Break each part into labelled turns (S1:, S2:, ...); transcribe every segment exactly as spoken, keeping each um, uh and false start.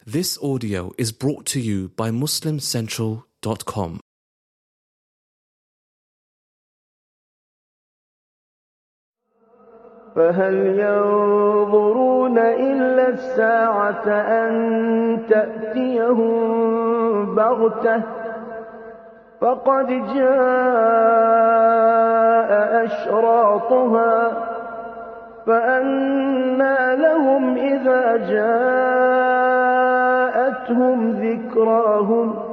S1: This audio is brought to you by Muslim Central dot com.
S2: فهل ينظرون إلا الساعة أن تأتيهم بغتة فقد جاء أشراطها فأنى لهم إذا جاءتهم ذكراهم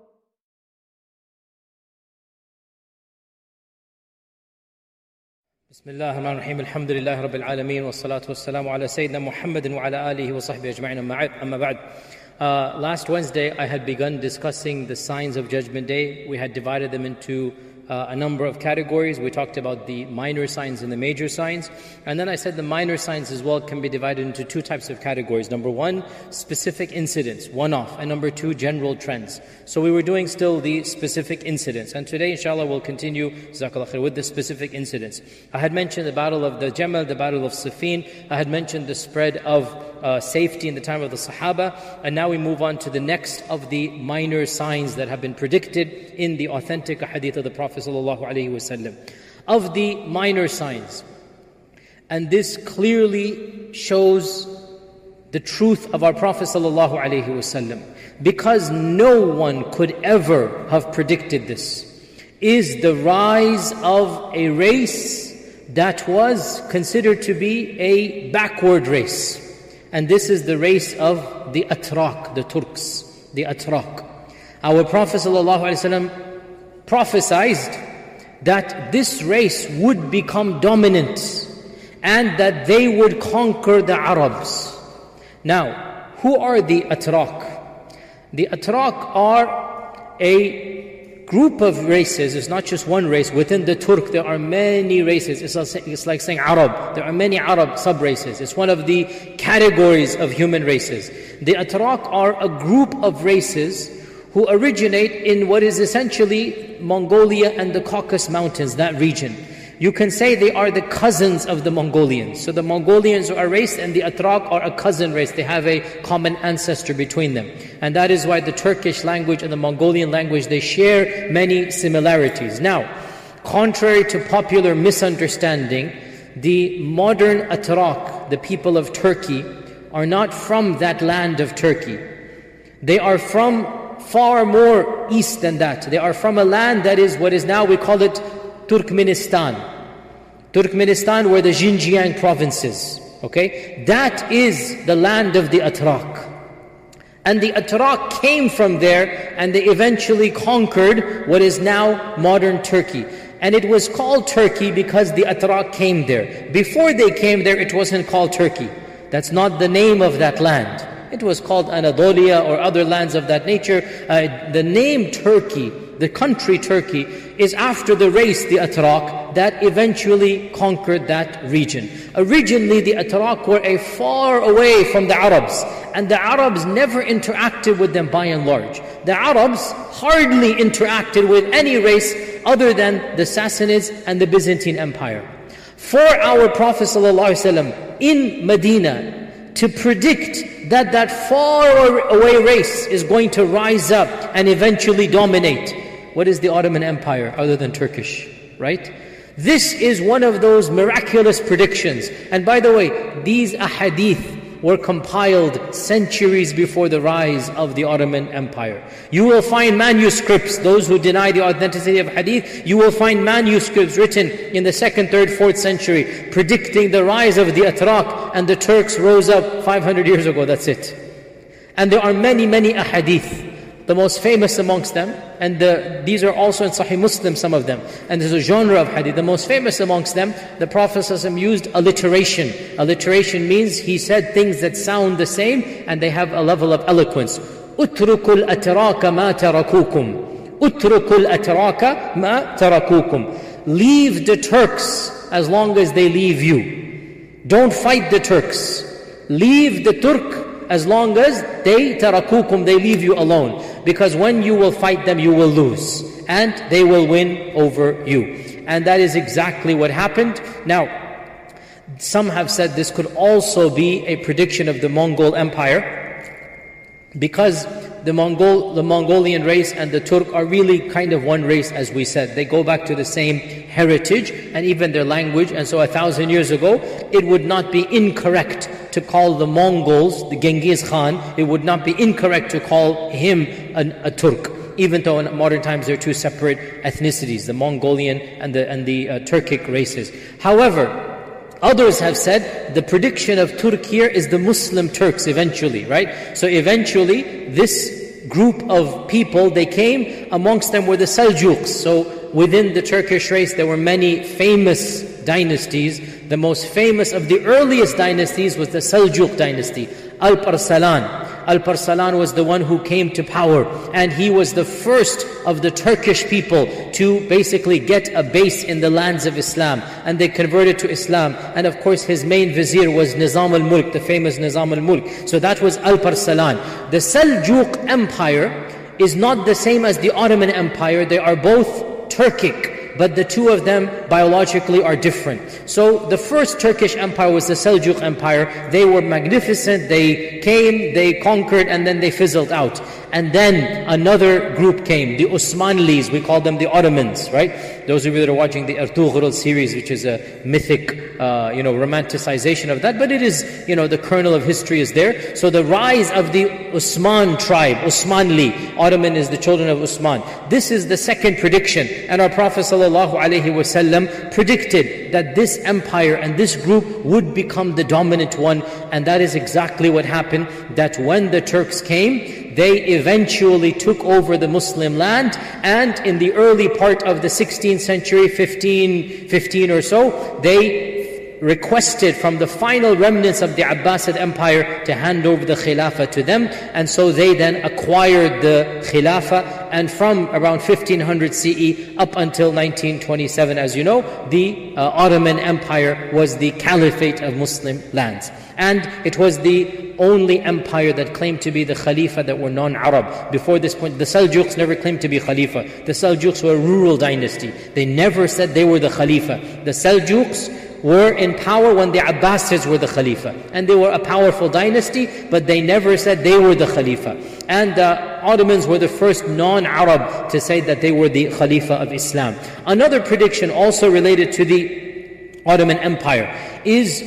S3: بسم الله الرحمن الرحيم الحمد لله رب العالمين والصلاة والسلام على سيدنا محمد وعلى آله وصحبه أجمعين أما بعد. Uh, last Wednesday I had begun discussing the signs of Judgment Day. We had divided them into Uh, a number of categories. We talked about the minor signs and the major signs. And then I said the minor signs as well can be divided into two types of categories. Number one, specific incidents, one-off. And number two, general trends. So we were doing still the specific incidents. And today, inshallah, we'll continue with the specific incidents. I had mentioned the battle of the Jamal, the battle of Siffin. I had mentioned the spread of uh, safety in the time of the Sahaba. And now we move on to the next of the minor signs that have been predicted in the authentic hadith of the Prophet sallallahu alaihi wasallam. Of the minor signs, and this clearly shows the truth of our Prophet sallallahu alaihi wasallam, because no one could ever have predicted this, is the rise of a race that was considered to be a backward race. And this is the race of the Atrak, the Turks, the Atrak. Our Prophet sallallahu alaihi wasallam prophesied that this race would become dominant and that they would conquer the Arabs. Now, who are the Atrak? The Atrak are a group of races. It's not just one race. Within the Turk, there are many races. It's like, it's like saying Arab. There are many Arab sub-races. It's one of the categories of human races. The Atrak are a group of races who originate in what is essentially Mongolia and the Caucasus Mountains, that region. You can say they are the cousins of the Mongolians. So the Mongolians are a race and the Atrak are a cousin race. They have a common ancestor between them. And that is why the Turkish language and the Mongolian language, they share many similarities. Now, contrary to popular misunderstanding, the modern Atrak, the people of Turkey, are not from that land of Turkey. They are from far more east than that. They are from a land that is what is now, we call it Turkmenistan. Turkmenistan were the Xinjiang provinces. Okay? That is the land of the Atrak. And the Atrak came from there and they eventually conquered what is now modern Turkey. And it was called Turkey because the Atrak came there. Before they came there, it wasn't called Turkey. That's not the name of that land. It was called Anatolia or other lands of that nature. Uh, the name Turkey, the country Turkey, is after the race, the Atrak, that eventually conquered that region. Originally, the Atrak were a far away from the Arabs, and the Arabs never interacted with them by and large. The Arabs hardly interacted with any race other than the Sassanids and the Byzantine Empire. For our Prophet ﷺ in Medina to predict that that far away race is going to rise up and eventually dominate. What is the Ottoman Empire other than Turkish, right? This is one of those miraculous predictions. And by the way, these ahadith were compiled centuries before the rise of the Ottoman Empire. You will find manuscripts, those who deny the authenticity of hadith, you will find manuscripts written in the second, third, fourth century predicting the rise of the Atrak, and the Turks rose up five hundred years ago, that's it. And there are many, many ahadith. The most famous amongst them, and the, these are also in Sahih Muslim, some of them, and there's a genre of hadith. The most famous amongst them, the Prophet ﷺ used alliteration. Alliteration means he said things that sound the same and they have a level of eloquence. أُتْرُكُ الْأَتْرَاكَ مَا تَرَكُوكُمْ أُتْرُكُ الْأَتْرَاكَ مَا تَرَكُوكُمْ Leave the Turks as long as they leave you. Don't fight the Turks. Leave the Turk as long as they tarakukum, they leave you alone. Because when you will fight them, you will lose. And they will win over you. And that is exactly what happened. Now, some have said this could also be a prediction of the Mongol Empire. because the Mongol, the Mongolian race and the Turk are really kind of one race, as we said. They go back to the same heritage and even their language. And so a thousand years ago, it would not be incorrect to call the Mongols, the Genghis Khan, it would not be incorrect to call him an, a Turk. Even though in modern times they're two separate ethnicities, the Mongolian and the, and the uh, Turkic races. However, others have said the prediction of Turk here is the Muslim Turks eventually, right? So eventually this group of people, they came, amongst them were the Seljuks. So within the Turkish race there were many famous dynasties. The most famous of the earliest dynasties was the Seljuk dynasty, Alp Arslan. Alp Arslan was the one who came to power, and he was the first of the Turkish people to basically get a base in the lands of Islam, and they converted to Islam. And of course his main vizier was Nizam al-Mulk, the famous Nizam al-Mulk. So that was Alp Arslan. The Seljuk Empire is not the same as the Ottoman Empire. They are both Turkic, but the two of them biologically are different. So the first Turkish empire was the Seljuk Empire. They were magnificent. They came, they conquered, and then they fizzled out. And then another group came, the Osmanlis. We call them the Ottomans, right? Those of you that are watching the Ertugrul series, which is a mythic, uh, you know, romanticization of that, but it is, you know, the kernel of history is there. So the rise of the Osman tribe, Osmanli, Ottoman is the children of Osman. This is the second prediction, and our Prophet sallallahu alaihi wasallam predicted that this empire and this group would become the dominant one, and that is exactly what happened. That when the Turks came, they eventually took over the Muslim land, and in the early part of the sixteenth century, fifteen fifteen or so, they requested from the final remnants of the Abbasid Empire to hand over the Khilafah to them, and so they then acquired the Khilafah. And from around fifteen hundred C E up until nineteen twenty-seven, as you know, the uh, Ottoman Empire was the caliphate of Muslim lands. And it was the only empire that claimed to be the Khalifa that were non-Arab. Before this point, the Seljuks never claimed to be Khalifa. The Seljuks were a rural dynasty. They never said they were the Khalifa. The Seljuks were in power when the Abbasids were the Khalifa. And they were a powerful dynasty, but they never said they were the Khalifa. And the Ottomans were the first non-Arab to say that they were the Khalifa of Islam. Another prediction also related to the Ottoman Empire is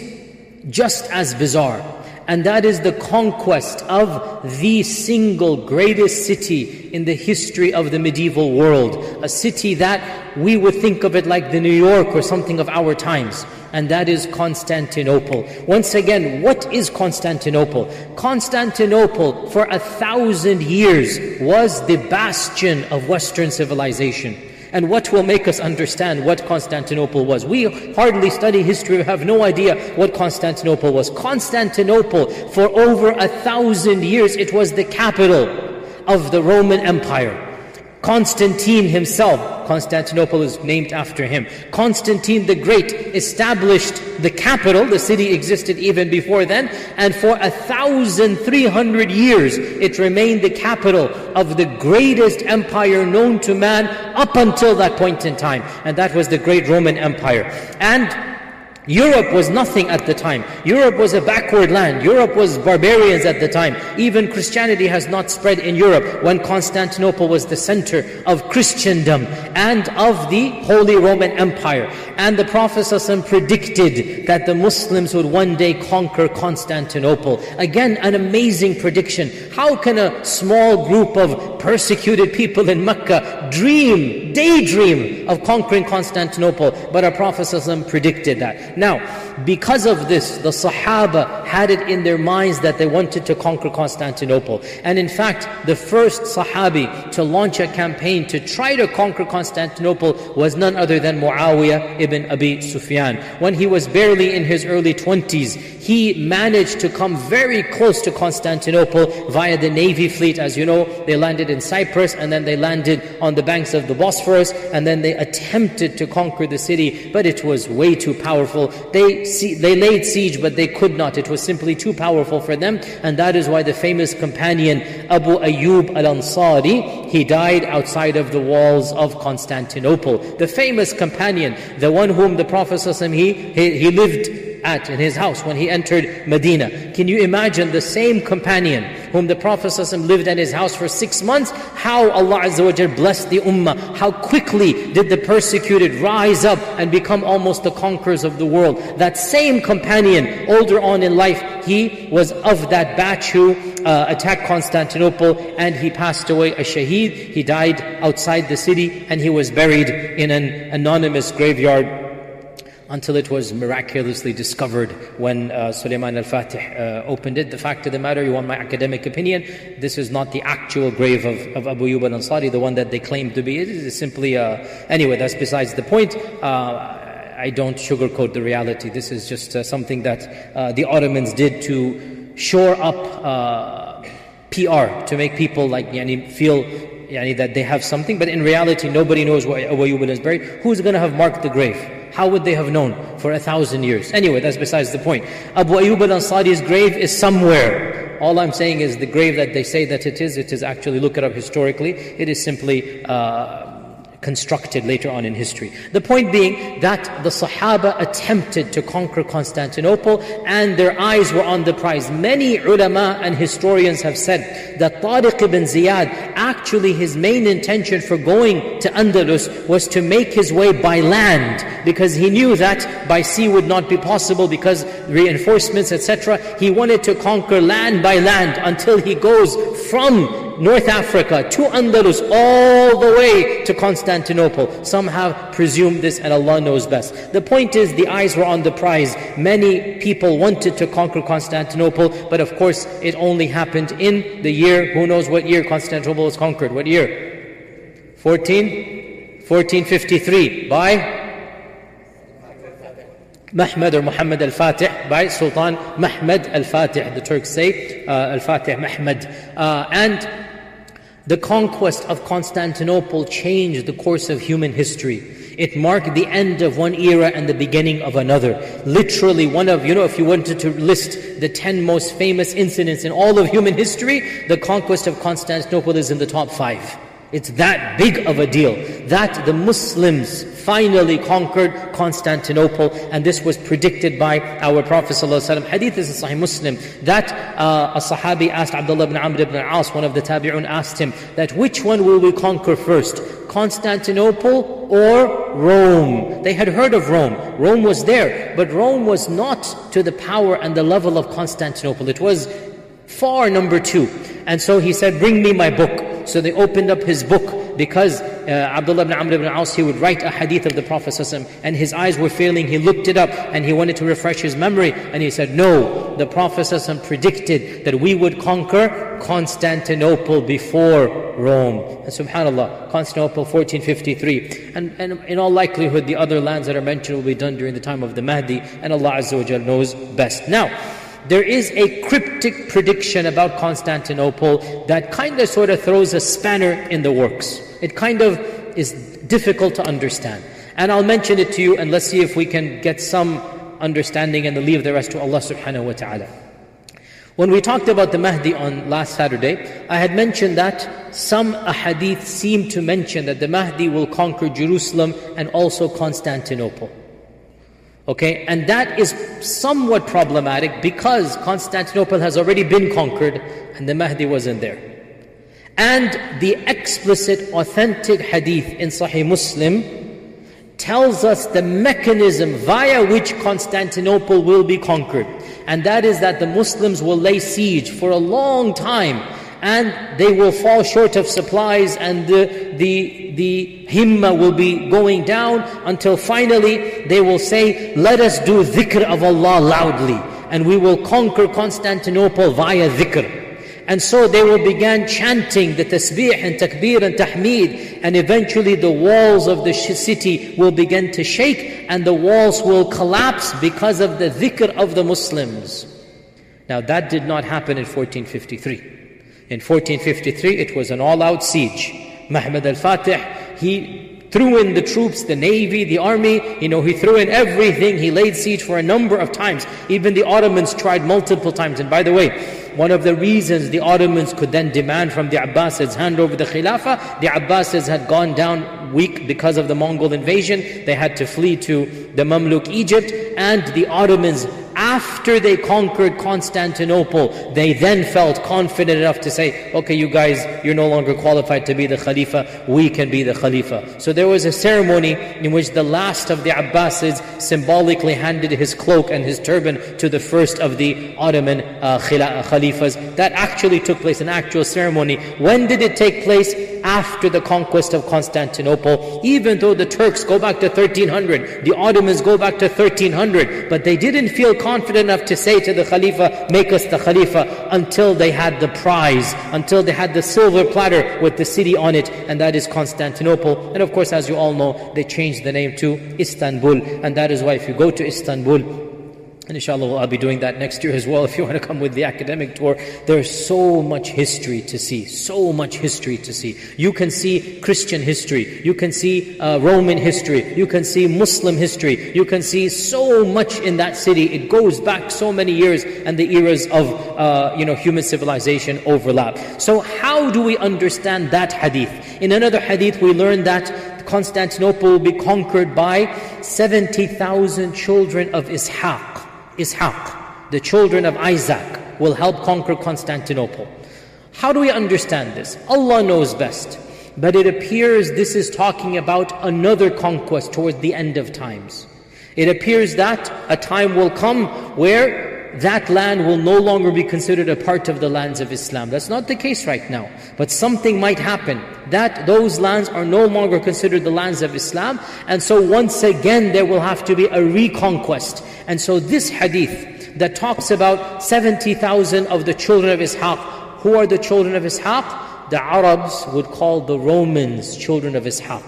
S3: just as bizarre. And that is the conquest of the single greatest city in the history of the medieval world. A city that we would think of it like the New York or something of our times. And that is Constantinople. Once again, what is Constantinople? Constantinople, for a thousand years, was the bastion of Western civilization. And what will make us understand what Constantinople was? We hardly study history, we have no idea what Constantinople was. Constantinople, for over a thousand years, it was the capital of the Roman Empire. Constantine himself, Constantinople is named after him. Constantine the Great established the capital. The city existed even before then. And for a thousand three hundred years, it remained the capital of the greatest empire known to man up until that point in time. And that was the great Roman Empire. And Europe was nothing at the time. Europe was a backward land. Europe was barbarians at the time. Even Christianity has not spread in Europe when Constantinople was the center of Christendom and of the Holy Roman Empire. And the Prophet ﷺ predicted that the Muslims would one day conquer Constantinople. Again, an amazing prediction. How can a small group of persecuted people in Mecca dream, daydream of conquering Constantinople? But our Prophet ﷺ predicted that. Now, because of this, the Sahaba had it in their minds that they wanted to conquer Constantinople. And in fact, the first Sahabi to launch a campaign to try to conquer Constantinople was none other than Muawiyah ibn Abi Sufyan. When he was barely in his early twenties, he managed to come very close to Constantinople via the navy fleet. As you know, they landed in Cyprus, and then they landed on the banks of the Bosphorus, and then they attempted to conquer the city, but it was way too powerful. They they laid siege, but they could not. It was simply too powerful for them, and that is why the famous companion Abu Ayyub al-Ansari, he died outside of the walls of Constantinople. The famous companion, the one whom the Prophet ﷺ, he, he, he lived at in his house when he entered Medina. Can you imagine the same companion whom the Prophet ﷺ lived in his house for six months, how Allah Azza wa Jal blessed the ummah, how quickly did the persecuted rise up and become almost the conquerors of the world. That same companion, older on in life, he was of that batch who uh, attacked Constantinople, and he passed away a shaheed. He died outside the city, and he was buried in an anonymous graveyard until it was miraculously discovered when uh, Sulaiman al-Fatih uh, opened it. The fact of the matter, you want my academic opinion, this is not the actual grave of, of Abu Ayyub al-Ansari, the one that they claim to be. It is simply, uh, anyway, that's besides the point. Uh, I don't sugarcoat the reality. This is just uh, something that uh, the Ottomans did to shore up uh, P R, to make people like yani, feel yani, that they have something. But in reality, nobody knows where Abu Ayyub is buried. Who's going to have marked the grave? How would they have known for a thousand years? Anyway, that's besides the point. Abu Ayyub al-Ansari's grave is somewhere. All I'm saying is the grave that they say that it is, it is actually, look it up historically, it is simply uh, constructed later on in history. The point being that the Sahaba attempted to conquer Constantinople and their eyes were on the prize. Many ulama and historians have said that Tariq ibn Ziyad, actually his main intention for going to Andalus was to make his way by land, because he knew that by sea would not be possible because reinforcements, et cetera. He wanted to conquer land by land until he goes from North Africa to Andalus all the way to Constantinople. Some have presumed this, and Allah knows best. The point is, the eyes were on the prize. Many people wanted to conquer Constantinople, but of course it only happened in the year, who knows what year Constantinople was conquered? What year? fourteen? fourteen fifty-three by Mahmud or Muhammad al-Fatih, by Sultan Mahmud al-Fatih. The Turks say uh, al-Fatih Mahmud. Uh, and the conquest of Constantinople changed the course of human history. It marked the end of one era and the beginning of another. Literally one of, you know, if you wanted to list the ten most famous incidents in all of human history, the conquest of Constantinople is in the top five. It's that big of a deal, that the Muslims finally conquered Constantinople, and this was predicted by our Prophet ﷺ. Hadith is in Sahih Muslim, that uh, a Sahabi asked Abdullah ibn Amr ibn al-As, one of the Tabi'un asked him, that which one will we conquer first, Constantinople or Rome? They had heard of Rome. Rome was there, but Rome was not to the power and the level of Constantinople. It was far number two. And so he said, bring me my book. So they opened up his book, because uh, Abdullah ibn Amr ibn al-As, he would write a hadith of the Prophet ﷺ, and his eyes were failing. He looked it up and he wanted to refresh his memory, and he said, no, the Prophet ﷺ predicted that we would conquer Constantinople before Rome. And subhanAllah, Constantinople fourteen fifty-three. And, and in all likelihood, the other lands that are mentioned will be done during the time of the Mahdi, and Allah Azza wa Jal knows best. Now, there is a cryptic prediction about Constantinople that kind of sort of throws a spanner in the works. It kind of is difficult to understand. And I'll mention it to you, and let's see if we can get some understanding and leave the rest to Allah subhanahu wa ta'ala. When we talked about the Mahdi on last Saturday, I had mentioned that some ahadith seem to mention that the Mahdi will conquer Jerusalem and also Constantinople. Okay, and that is somewhat problematic because Constantinople has already been conquered and the Mahdi wasn't there. And the explicit, authentic hadith in Sahih Muslim tells us the mechanism via which Constantinople will be conquered. And that is that the Muslims will lay siege for a long time, and they will fall short of supplies, and the, the, the himma will be going down until finally they will say, let us do dhikr of Allah loudly, and we will conquer Constantinople via dhikr. And so they will begin chanting the tasbih and takbir and tahmeed, and eventually the walls of the city will begin to shake, and the walls will collapse because of the dhikr of the Muslims. Now that did not happen in fourteen fifty-three. In fourteen fifty-three, it was an all-out siege. Mahmud al-Fatih, he threw in the troops, the navy, the army, you know, he threw in everything. He laid siege for a number of times. Even the Ottomans tried multiple times. And by the way, One of the reasons the Ottomans could then demand from the Abbasids hand over the Khilafah, the Abbasids had gone down weak because of the Mongol invasion. They had to flee to the Mamluk Egypt, and the Ottomans, after they conquered Constantinople, they then felt confident enough to say, okay, you guys, you're no longer qualified to be the Khalifa, we can be the Khalifa. So there was a ceremony in which the last of the Abbasids symbolically handed his cloak and his turban to the first of the Ottoman uh, Khalifas. That actually took place, an actual ceremony. When did it take place? After the conquest of Constantinople. Even though the Turks go back to thirteen hundred, the Ottomans go back to thirteen hundred, but they didn't feel confident enough to say to the Khalifa, make us the Khalifa, until they had the prize, until they had the silver platter with the city on it, and that is Constantinople. And of course, as you all know, they changed the name to Istanbul, and that is why if you go to Istanbul, and inshallah I'll be doing that next year as well, if you want to come with the academic tour, there's so much history to see, so much history to see. You can see Christian history, you can see uh, Roman history, you can see Muslim history, you can see so much in that city. It goes back so many years, and the eras of uh, you know human civilization overlap. So how do we understand that hadith? In another hadith we learn that Constantinople will be conquered by seventy thousand children of Ishaq. Ishaq, the children of Isaac, will help conquer Constantinople. How do we understand this? Allah knows best. But it appears this is talking about another conquest towards the end of times. It appears that a time will come where that land will no longer be considered a part of the lands of Islam. That's not the case right now. But something might happen that those lands are no longer considered the lands of Islam. And so once again there will have to be a reconquest. And so this hadith that talks about seventy thousand of the children of Ishaq. Who are the children of Ishaq? The Arabs would call the Romans children of Ishaq.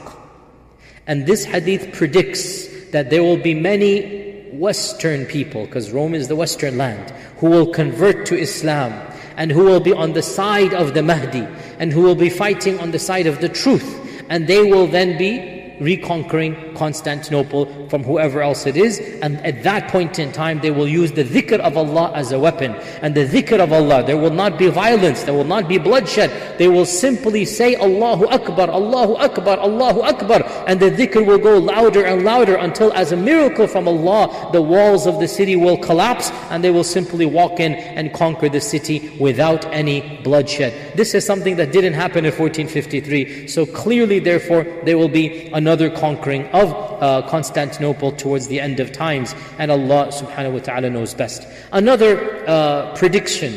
S3: And this hadith predicts that there will be many Western people, because Rome is the Western land, who will convert to Islam, and who will be on the side of the Mahdi, and who will be fighting on the side of the truth, and they will then be reconquering Constantinople from whoever else it is. And at that point in time they will use the dhikr of Allah as a weapon. And the dhikr of Allah, there will not be violence, there will not be bloodshed. They will simply say Allahu Akbar, Allahu Akbar, Allahu Akbar, and the dhikr will go louder and louder until, as a miracle from Allah, the walls of the city will collapse and they will simply walk in and conquer the city without any bloodshed. This is something that didn't happen in fourteen fifty-three. So clearly, therefore, there will be another Another conquering of uh, Constantinople towards the end of times, and Allah subhanahu wa ta'ala knows best. Another uh, prediction,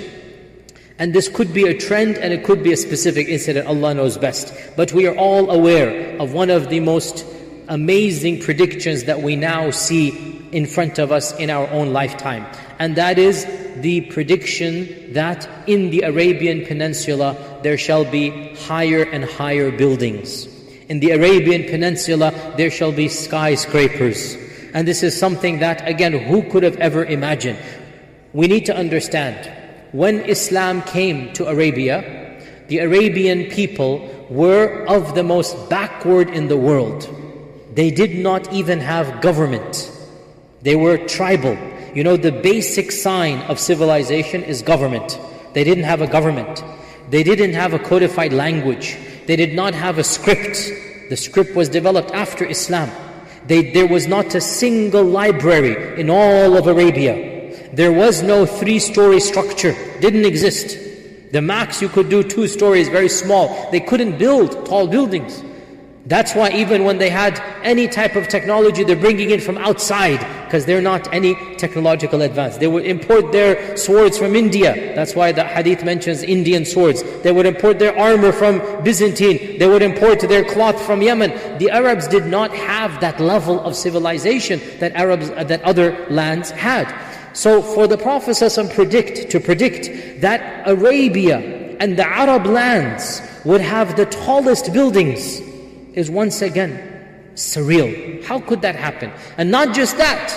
S3: and this could be a trend and it could be a specific incident, Allah knows best, but we are all aware of one of the most amazing predictions that we now see in front of us in our own lifetime, and that is the prediction that in the Arabian Peninsula there shall be higher and higher buildings. In the Arabian Peninsula, there shall be skyscrapers. And this is something that, again, who could have ever imagined? We need to understand, when Islam came to Arabia, the Arabian people were of the most backward in the world. They did not even have government. They were tribal. You know, the basic sign of civilization is government. They didn't have a government. They didn't have a codified language. They did not have a script. The script was developed after Islam. They, there was not a single library in all of Arabia. There was no three-story structure. Didn't exist. The max you could do two stories, very small. They couldn't build tall buildings. That's why even when they had any type of technology, they're bringing it from outside, because they're not any technological advance. They would import their swords from India. That's why the hadith mentions Indian swords. They would import their armor from Byzantine. They would import their cloth from Yemen. The Arabs did not have that level of civilization that Arabs, uh, that other lands had. So for the Prophet ﷺ predict, to predict that Arabia and the Arab lands would have the tallest buildings is once again surreal. How could that happen? And not just that,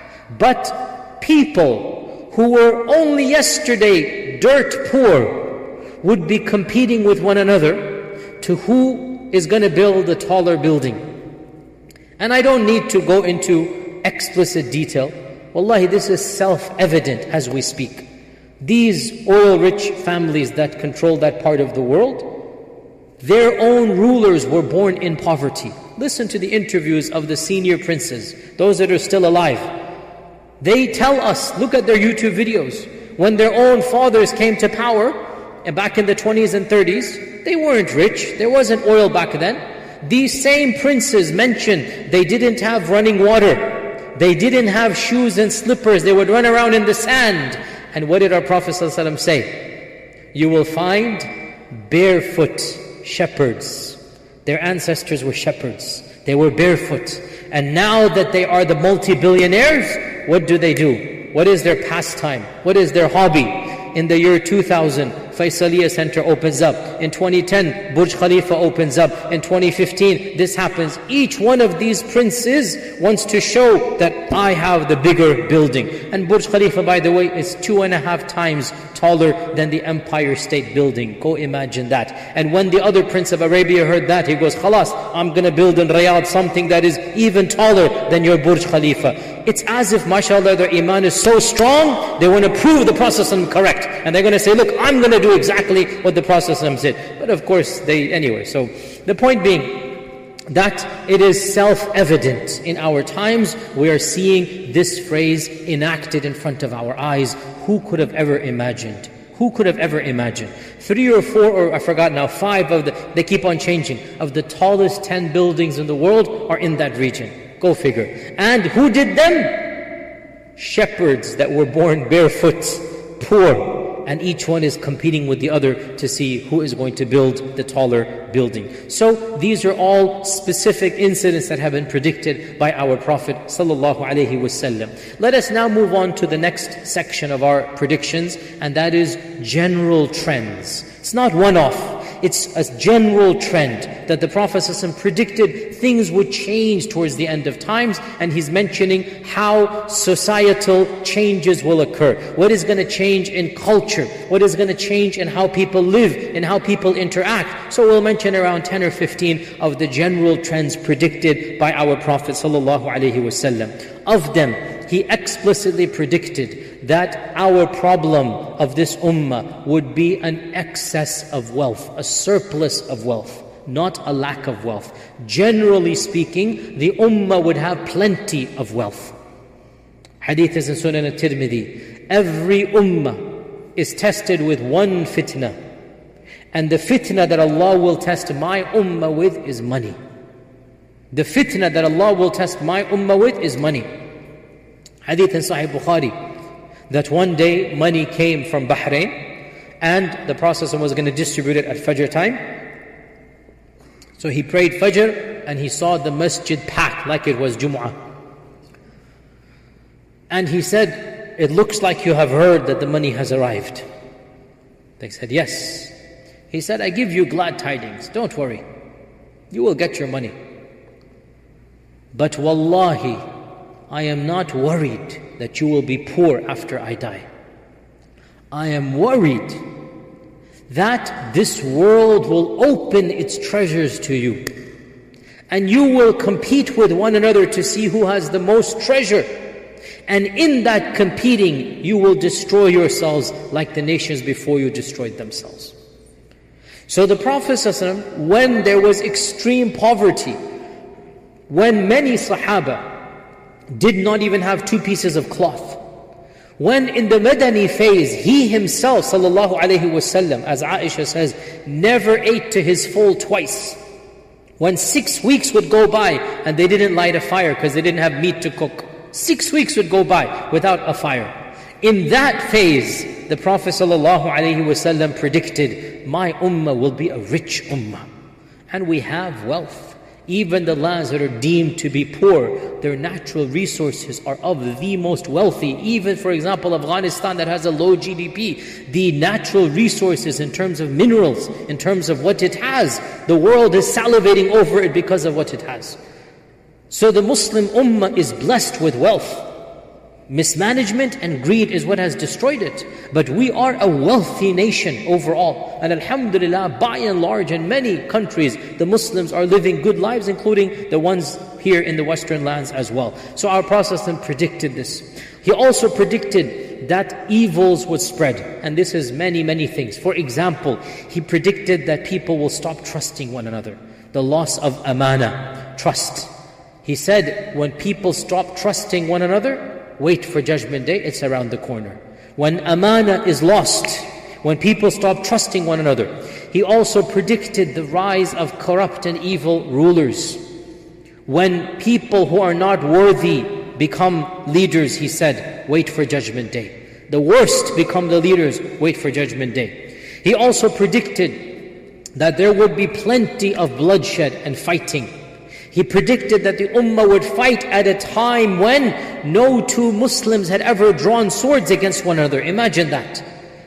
S3: but people who were only yesterday dirt poor would be competing with one another to who is going to build a taller building. And I don't need to go into explicit detail. Wallahi, this is self-evident as we speak. These oil-rich families that control that part of the world, their own rulers were born in poverty. Listen to the interviews of the senior princes, those that are still alive. They tell us, look at their YouTube videos, when their own fathers came to power, and back in the twenties and thirties, they weren't rich, there wasn't oil back then. These same princes mentioned they didn't have running water, they didn't have shoes and slippers, they would run around in the sand. And what did our Prophet ﷺ say? You will find barefoot shepherds. Their ancestors were shepherds. They were barefoot. And now that they are the multi-billionaires, what do they do? What is their pastime? What is their hobby? In the year two thousand, Faisaliya Center opens up. In twenty ten, Burj Khalifa opens up. In twenty fifteen, this happens. Each one of these princes wants to show that I have the bigger building. And Burj Khalifa, by the way, is two and a half times taller than the Empire State Building. Go imagine that. And when the other Prince of Arabia heard that, he goes, Khalas, I'm going to build in Riyadh something that is even taller than your Burj Khalifa. It's as if, mashallah, their iman is so strong, they want to prove the Prophet correct. And they're going to say, look, I'm going to do exactly what the Prophet said. But of course, they, anyway. So the point being that it is self-evident in our times, we are seeing this phrase enacted in front of our eyes. Who could have ever imagined? Who could have ever imagined? Three or four, or I forgot now, five of the, they keep on changing, of the tallest ten buildings in the world are in that region. Go figure. And who did them? Shepherds that were born barefoot, poor. And each one is competing with the other to see who is going to build the taller building. So these are all specific incidents that have been predicted by our Prophet sallallahu alaihi wasallam. Let us now move on to the next section of our predictions, and that is general trends. It's not one-off. It's a general trend that the Prophet ﷺ predicted things would change towards the end of times, and he's mentioning how societal changes will occur. What is going to change in culture? What is going to change in how people live, in how people interact? So we'll mention around ten or fifteen of the general trends predicted by our Prophet ﷺ. Of them, he explicitly predicted that our problem of this ummah would be an excess of wealth, a surplus of wealth, not a lack of wealth. Generally speaking, the ummah would have plenty of wealth. Hadith is in Sunan al-Tirmidhi. Every ummah is tested with one fitna. And the fitna that Allah will test my ummah with is money. The fitna that Allah will test my ummah with is money. Hadith in Sahih Bukhari, that one day money came from Bahrain, and the Prophet was going to distribute it at Fajr time. So he prayed Fajr, and he saw the masjid packed like it was Jum'ah. And he said, it looks like you have heard that the money has arrived. They said, yes. He said, I give you glad tidings, don't worry. You will get your money. But wallahi, I am not worried that you will be poor after I die. I am worried that this world will open its treasures to you, and you will compete with one another to see who has the most treasure. And in that competing, you will destroy yourselves like the nations before you destroyed themselves. So the Prophet ﷺ, when there was extreme poverty, when many Sahaba did not even have two pieces of cloth, when in the Madani phase, he himself, sallallahu alaihi wasallam, as Aisha says, never ate to his full twice. When six weeks would go by and they didn't light a fire because they didn't have meat to cook. Six weeks would go by without a fire. In that phase, the Prophet sallallahu alaihi wasallam predicted, my ummah will be a rich ummah. And we have wealth. Even the lands that are deemed to be poor, their natural resources are of the most wealthy. Even, for example, Afghanistan that has a low G D P, the natural resources in terms of minerals, in terms of what it has, the world is salivating over it because of what it has. So the Muslim ummah is blessed with wealth. Mismanagement and greed is what has destroyed it. But we are a wealthy nation overall. And alhamdulillah, by and large, in many countries, the Muslims are living good lives, including the ones here in the Western lands as well. So our Prophet predicted this. He also predicted that evils would spread. And this is many, many things. For example, He predicted that people will stop trusting one another. The loss of amana, trust. He said, when people stop trusting one another, wait for Judgment Day, it's around the corner. When amana is lost, when people stop trusting one another. He also predicted the rise of corrupt and evil rulers. When people who are not worthy become leaders, He said, wait for Judgment Day. The worst become the leaders, wait for Judgment Day. He also predicted that there would be plenty of bloodshed and fighting. He predicted that the ummah would fight at a time when no two Muslims had ever drawn swords against one another. Imagine that.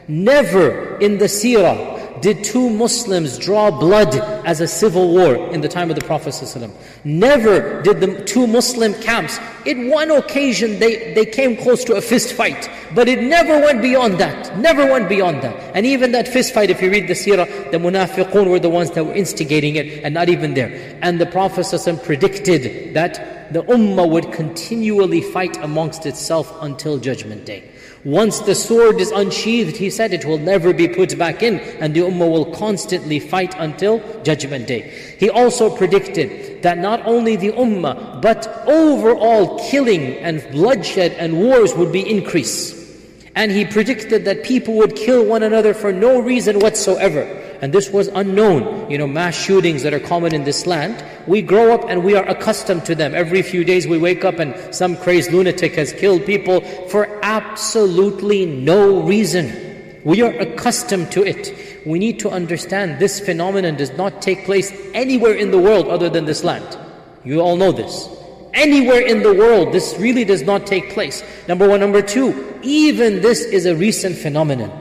S3: Never in the seerah did two Muslims draw blood as a civil war in the time of the Prophet ﷺ. Never did the two Muslim camps, in one occasion they, they came close to a fist fight, but it never went beyond that, never went beyond that. And even that fist fight, if you read the seerah, the munafiqun were the ones that were instigating it, and not even there. And the Prophet ﷺ predicted that the ummah would continually fight amongst itself until Judgment Day. Once the sword is unsheathed, He said, it will never be put back in, and the ummah will constantly fight until Judgment Day. He also predicted that not only the ummah, but overall killing and bloodshed and wars would be increased. And He predicted that people would kill one another for no reason whatsoever. And this was unknown. You know, mass shootings that are common in this land, we grow up and we are accustomed to them. Every few days we wake up and some crazed lunatic has killed people for absolutely no reason. We are accustomed to it. We need to understand this phenomenon does not take place anywhere in the world other than this land. You all know this. Anywhere in the world, this really does not take place. Number one. Number two, even this is a recent phenomenon.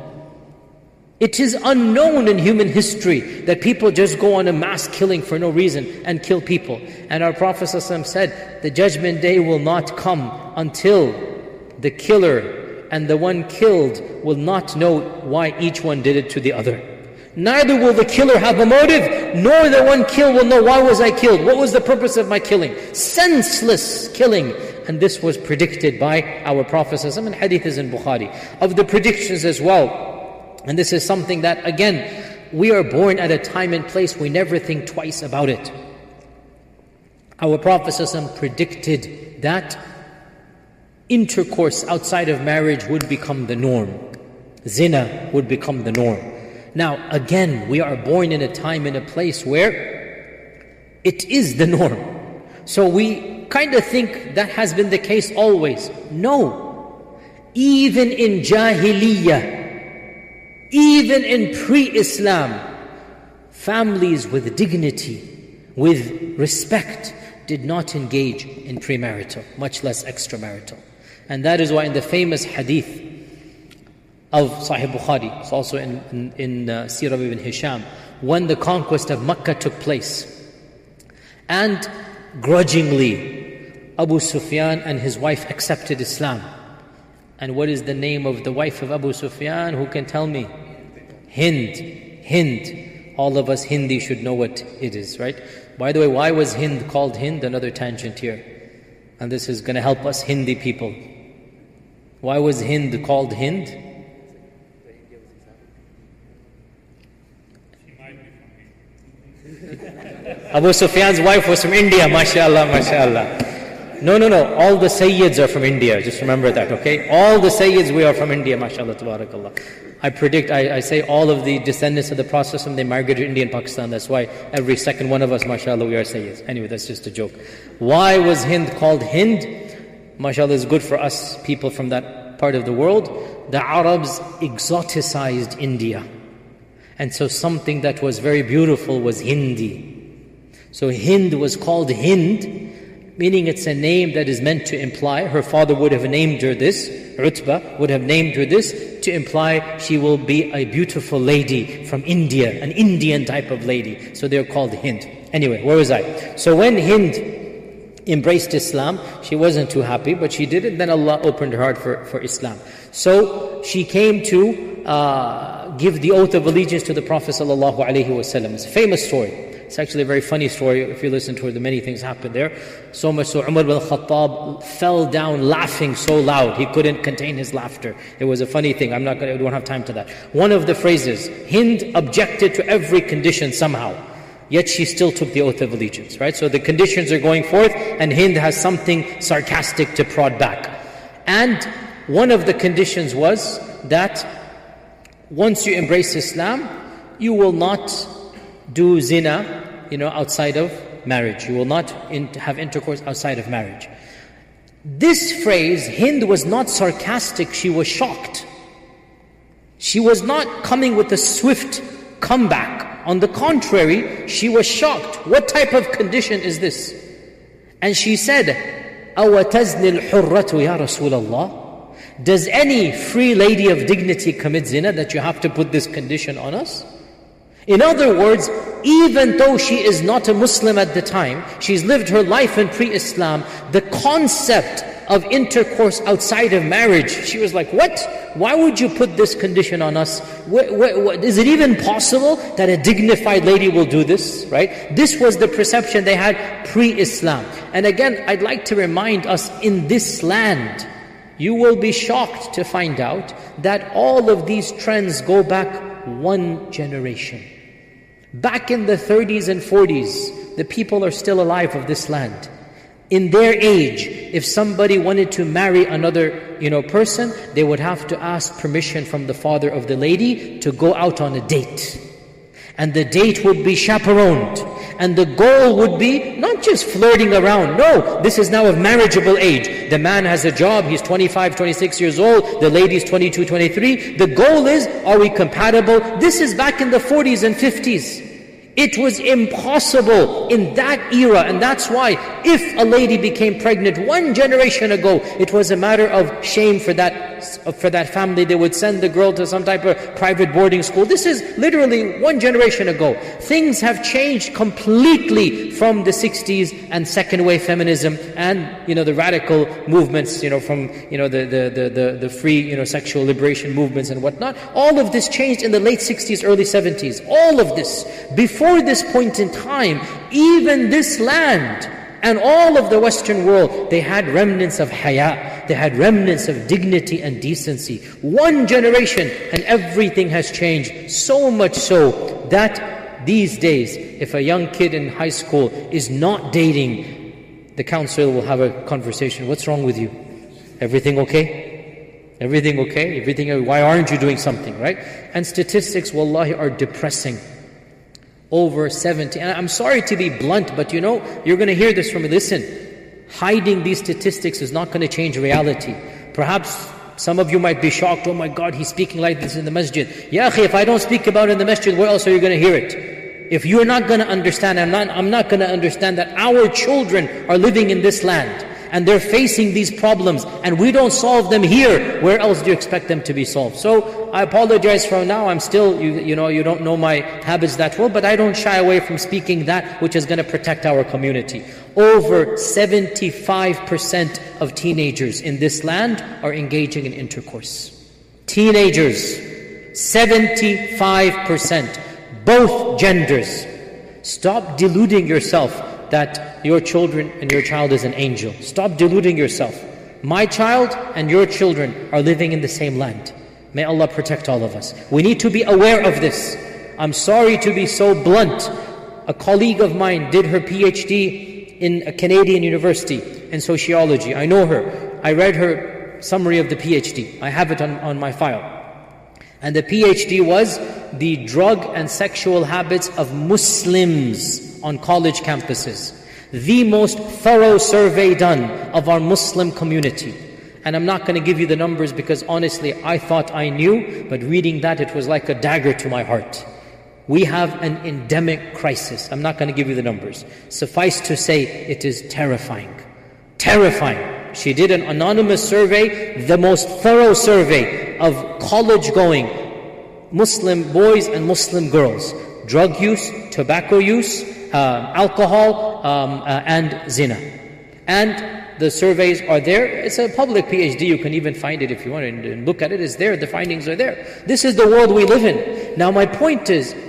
S3: It is unknown in human history that people just go on a mass killing for no reason and kill people. And our Prophet ﷺ said, the Judgment Day will not come until the killer and the one killed will not know why each one did it to the other. Neither will the killer have a motive, nor the one killed will know, why was I killed? What was the purpose of my killing? Senseless killing. And this was predicted by our Prophet ﷺ, and hadith is in Bukhari. Of the predictions as well, and this is something that, again, we are born at a time and place we never think twice about it. Our Prophet ﷺ predicted that intercourse outside of marriage would become the norm. Zina would become the norm. Now, again, we are born in a time and a place where it is the norm. So we kind of think that has been the case always. No. Even in Jahiliyyah, even in pre-Islam, families with dignity, with respect, did not engage in premarital, much less extramarital. And that is why in the famous hadith of Sahih Bukhari, it's also in, in, in uh, Sirah ibn Hisham, when the conquest of Makkah took place, and grudgingly Abu Sufyan and his wife accepted Islam. And what is the name of the wife of Abu Sufyan? Who can tell me? Hind. Hind. All of us Hindi should know what it is, right? By the way, why was Hind called Hind? Another tangent here. And this is going to help us Hindi people. Why was Hind called Hind? Abu Sufyan's wife was from India, mashallah, mashallah. No, no, no. All the Sayyids are from India. Just remember that, okay? All the Sayyids, we are from India, mashallah, tabarakallah. I predict, I, I say all of the descendants of the Prophet, they migrated to India and Pakistan. That's why every second one of us, mashallah, we are Sayyids. Anyway, that's just a joke. Why was Hind called Hind? Mashallah is good for us people from that part of the world. The Arabs exoticized India. And so something that was very beautiful was Hindi. So Hind was called Hind, meaning it's a name that is meant to imply, her father would have named her this, Utbah would have named her this, to imply she will be a beautiful lady from India, an Indian type of lady. So they're called Hind. Anyway, where was I? So when Hind embraced Islam, she wasn't too happy, but she did it. Then Allah opened her heart for, for Islam. So she came to uh, give the oath of allegiance to the Prophet sallallahu alaihi wasallam. It's a famous story. It's actually a very funny story if you listen to it. The many things happened there. So much so Umar bin Khattab fell down laughing so loud he couldn't contain his laughter. It was a funny thing. I'm not going to, we don't have time to that. One of the phrases, Hind objected to every condition somehow, yet she still took the oath of allegiance, right? So the conditions are going forth and Hind has something sarcastic to prod back. And one of the conditions was that once you embrace Islam, you will not do zina, you know, outside of marriage. You will not in, have intercourse outside of marriage. This phrase, Hind was not sarcastic, she was shocked. She was not coming with a swift comeback. On the contrary, she was shocked. What type of condition is this? And she said, أَوَتَزْنِ الْحُرَّةُ يَا رَسُولَ اللَّهِ? Does any free lady of dignity commit zina that you have to put this condition on us? In other words, even though she is not a Muslim at the time, she's lived her life in pre-Islam, the concept of intercourse outside of marriage, she was like, what? Why would you put this condition on us? What, what, what, is it even possible that a dignified lady will do this? Right? This was the perception they had pre-Islam. And again, I'd like to remind us, in this land, you will be shocked to find out that all of these trends go back one generation. Back in the thirties and forties, the people are still alive of this land. In their age, if somebody wanted to marry another, you know, person, they would have to ask permission from the father of the lady to go out on a date. And the date would be chaperoned. And the goal would be not just flirting around. No, this is now of marriageable age. The man has a job, he's twenty-five, twenty-six years old. The lady's twenty-two, twenty-three. The goal is, are we compatible? This is back in the forties and fifties. It was impossible in that era, and that's why if a lady became pregnant one generation ago, it was a matter of shame for that, for that family. They would send the girl to some type of private boarding school. This is literally one generation ago. Things have changed completely from the sixties and second wave feminism and, you know, the radical movements, you know, from, you know, the, the, the, the, the free, you know, sexual liberation movements and whatnot. All of this changed in the late sixties, early seventies. All of this. Before Before this point in time, even this land and all of the Western world, they had remnants of haya, they had remnants of dignity and decency. One generation and everything has changed, so much so that these days, if a young kid in high school is not dating, the counselor will have a conversation. What's wrong with you? Everything okay? Everything okay? Everything? Why aren't you doing something, right? And statistics, wallahi, are depressing. Over seventy, and I'm sorry to be blunt, but you know, you're going to hear this from me. Listen, hiding these statistics is not going to change reality. Perhaps some of you might be shocked, oh my God, he's speaking like this in the masjid. Ya akhi, if I don't speak about it in the masjid, where else are you going to hear it? If you're not going to understand, I'm not, I'm not going to understand that our children are living in this land, and they're facing these problems, and we don't solve them here, where else do you expect them to be solved? So I apologize for now. I'm still, you, you know, you don't know my habits that well, but I don't shy away from speaking that which is going to protect our community. Over seventy-five percent of teenagers in this land are engaging in intercourse. Teenagers, seventy-five percent, both genders. Stop deluding yourself that your children and your child is an angel. Stop deluding yourself. My child and your children are living in the same land. May Allah protect all of us. We need to be aware of this. I'm sorry to be so blunt. A colleague of mine did her PhD in a Canadian university in sociology. I know her. I read her summary of the PhD. I have it on, on my file. And the PhD was the drug and sexual habits of Muslims on college campuses. The most thorough survey done of our Muslim community. And I'm not going to give you the numbers because honestly, I thought I knew, but reading that, it was like a dagger to my heart. We have an endemic crisis. I'm not going to give you the numbers. Suffice to say, it is terrifying. Terrifying. She did an anonymous survey, the most thorough survey of college-going Muslim boys and Muslim girls. Drug use, tobacco use, uh, alcohol, um, uh, and zina. And the surveys are there. It's a public PhD. You can even find it if you want to look at it. It's there. The findings are there. This is the world we live in. Now my point is,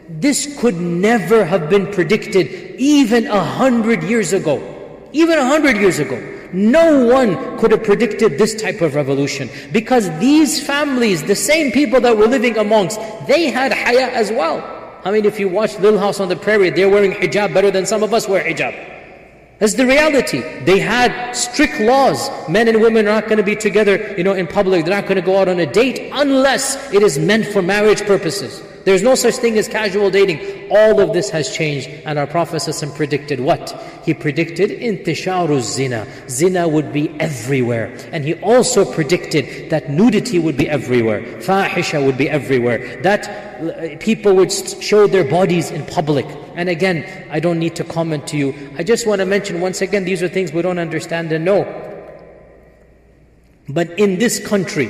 S3: This could never have been predicted even a hundred years ago. Even a hundred years ago. No one could have predicted this type of revolution. Because these families, the same people that we're living amongst, they had haya as well. I mean, if you watch Little House on the Prairie, they're wearing hijab better than some of us wear hijab. That's the reality. They had strict laws. Men and women are not going to be together, you know, in public. They're not going to go out on a date unless it is meant for marriage purposes. There's no such thing as casual dating. All of this has changed, and our Prophet ﷺ predicted what? He predicted intisharu zina. Zina would be everywhere. And he also predicted that nudity would be everywhere. Fahisha would be everywhere. That people would show their bodies in public. And again, I don't need to comment to you. I just want to mention once again, these are things we don't understand and know. But in this country,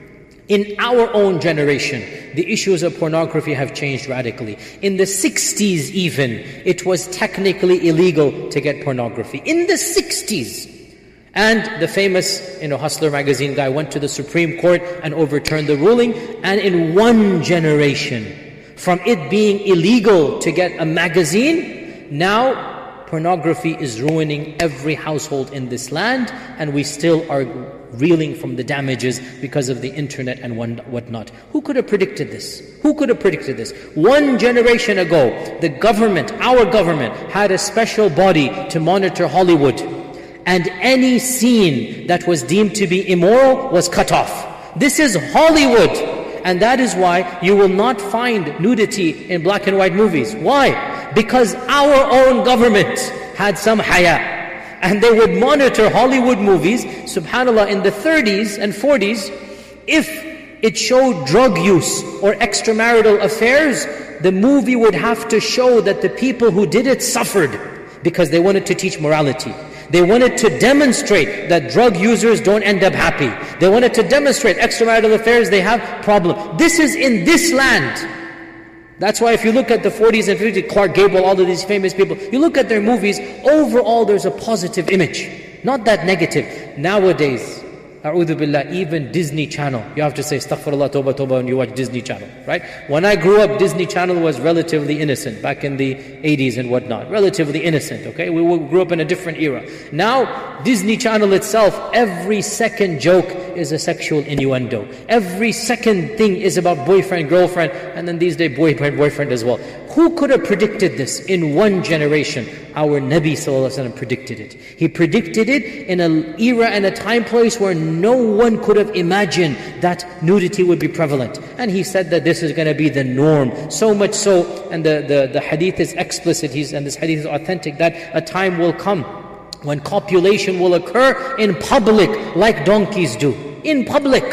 S3: in our own generation, the issues of pornography have changed radically. In the sixties even, it was technically illegal to get pornography. In the sixties. And the famous, you know, Hustler magazine guy went to the Supreme Court and overturned the ruling. And in one generation, from it being illegal to get a magazine, now pornography is ruining every household in this land, and we still are reeling from the damages because of the internet and whatnot. Who could have predicted this? Who could have predicted this? One generation ago, the government, our government, had a special body to monitor Hollywood. And any scene that was deemed to be immoral was cut off. This is Hollywood. And that is why you will not find nudity in black and white movies. Why? Because our own government had some haya. And they would monitor Hollywood movies, subhanAllah, in the thirties and forties. If it showed drug use or extramarital affairs, the movie would have to show that the people who did it suffered, because they wanted to teach morality. They wanted to demonstrate that drug users don't end up happy. They wanted to demonstrate extramarital affairs, they have problem. This is in this land. That's why if you look at the forties and fifties, Clark Gable, all of these famous people, you look at their movies, overall there's a positive image, not that negative. Nowadays, A'udhu Billah, even Disney Channel, you have to say astaghfirullah, tawbah, tawbah when you watch Disney Channel, right? When I grew up, Disney Channel was relatively innocent, back in the eighties and whatnot. Relatively innocent, okay? We grew up in a different era. Now, Disney Channel itself, every second joke is a sexual innuendo. Every second thing is about boyfriend, girlfriend, and then these days boyfriend, boyfriend as well. Who could have predicted this in one generation? Our Nabi Sallallahu Alaihi Wasallam predicted it. He predicted it in an era and a time place where no one could have imagined that nudity would be prevalent. And he said that this is going to be the norm. So much so, and the, the, the hadith is explicit, he's, and this hadith is authentic, that a time will come when copulation will occur in public like donkeys do. In public.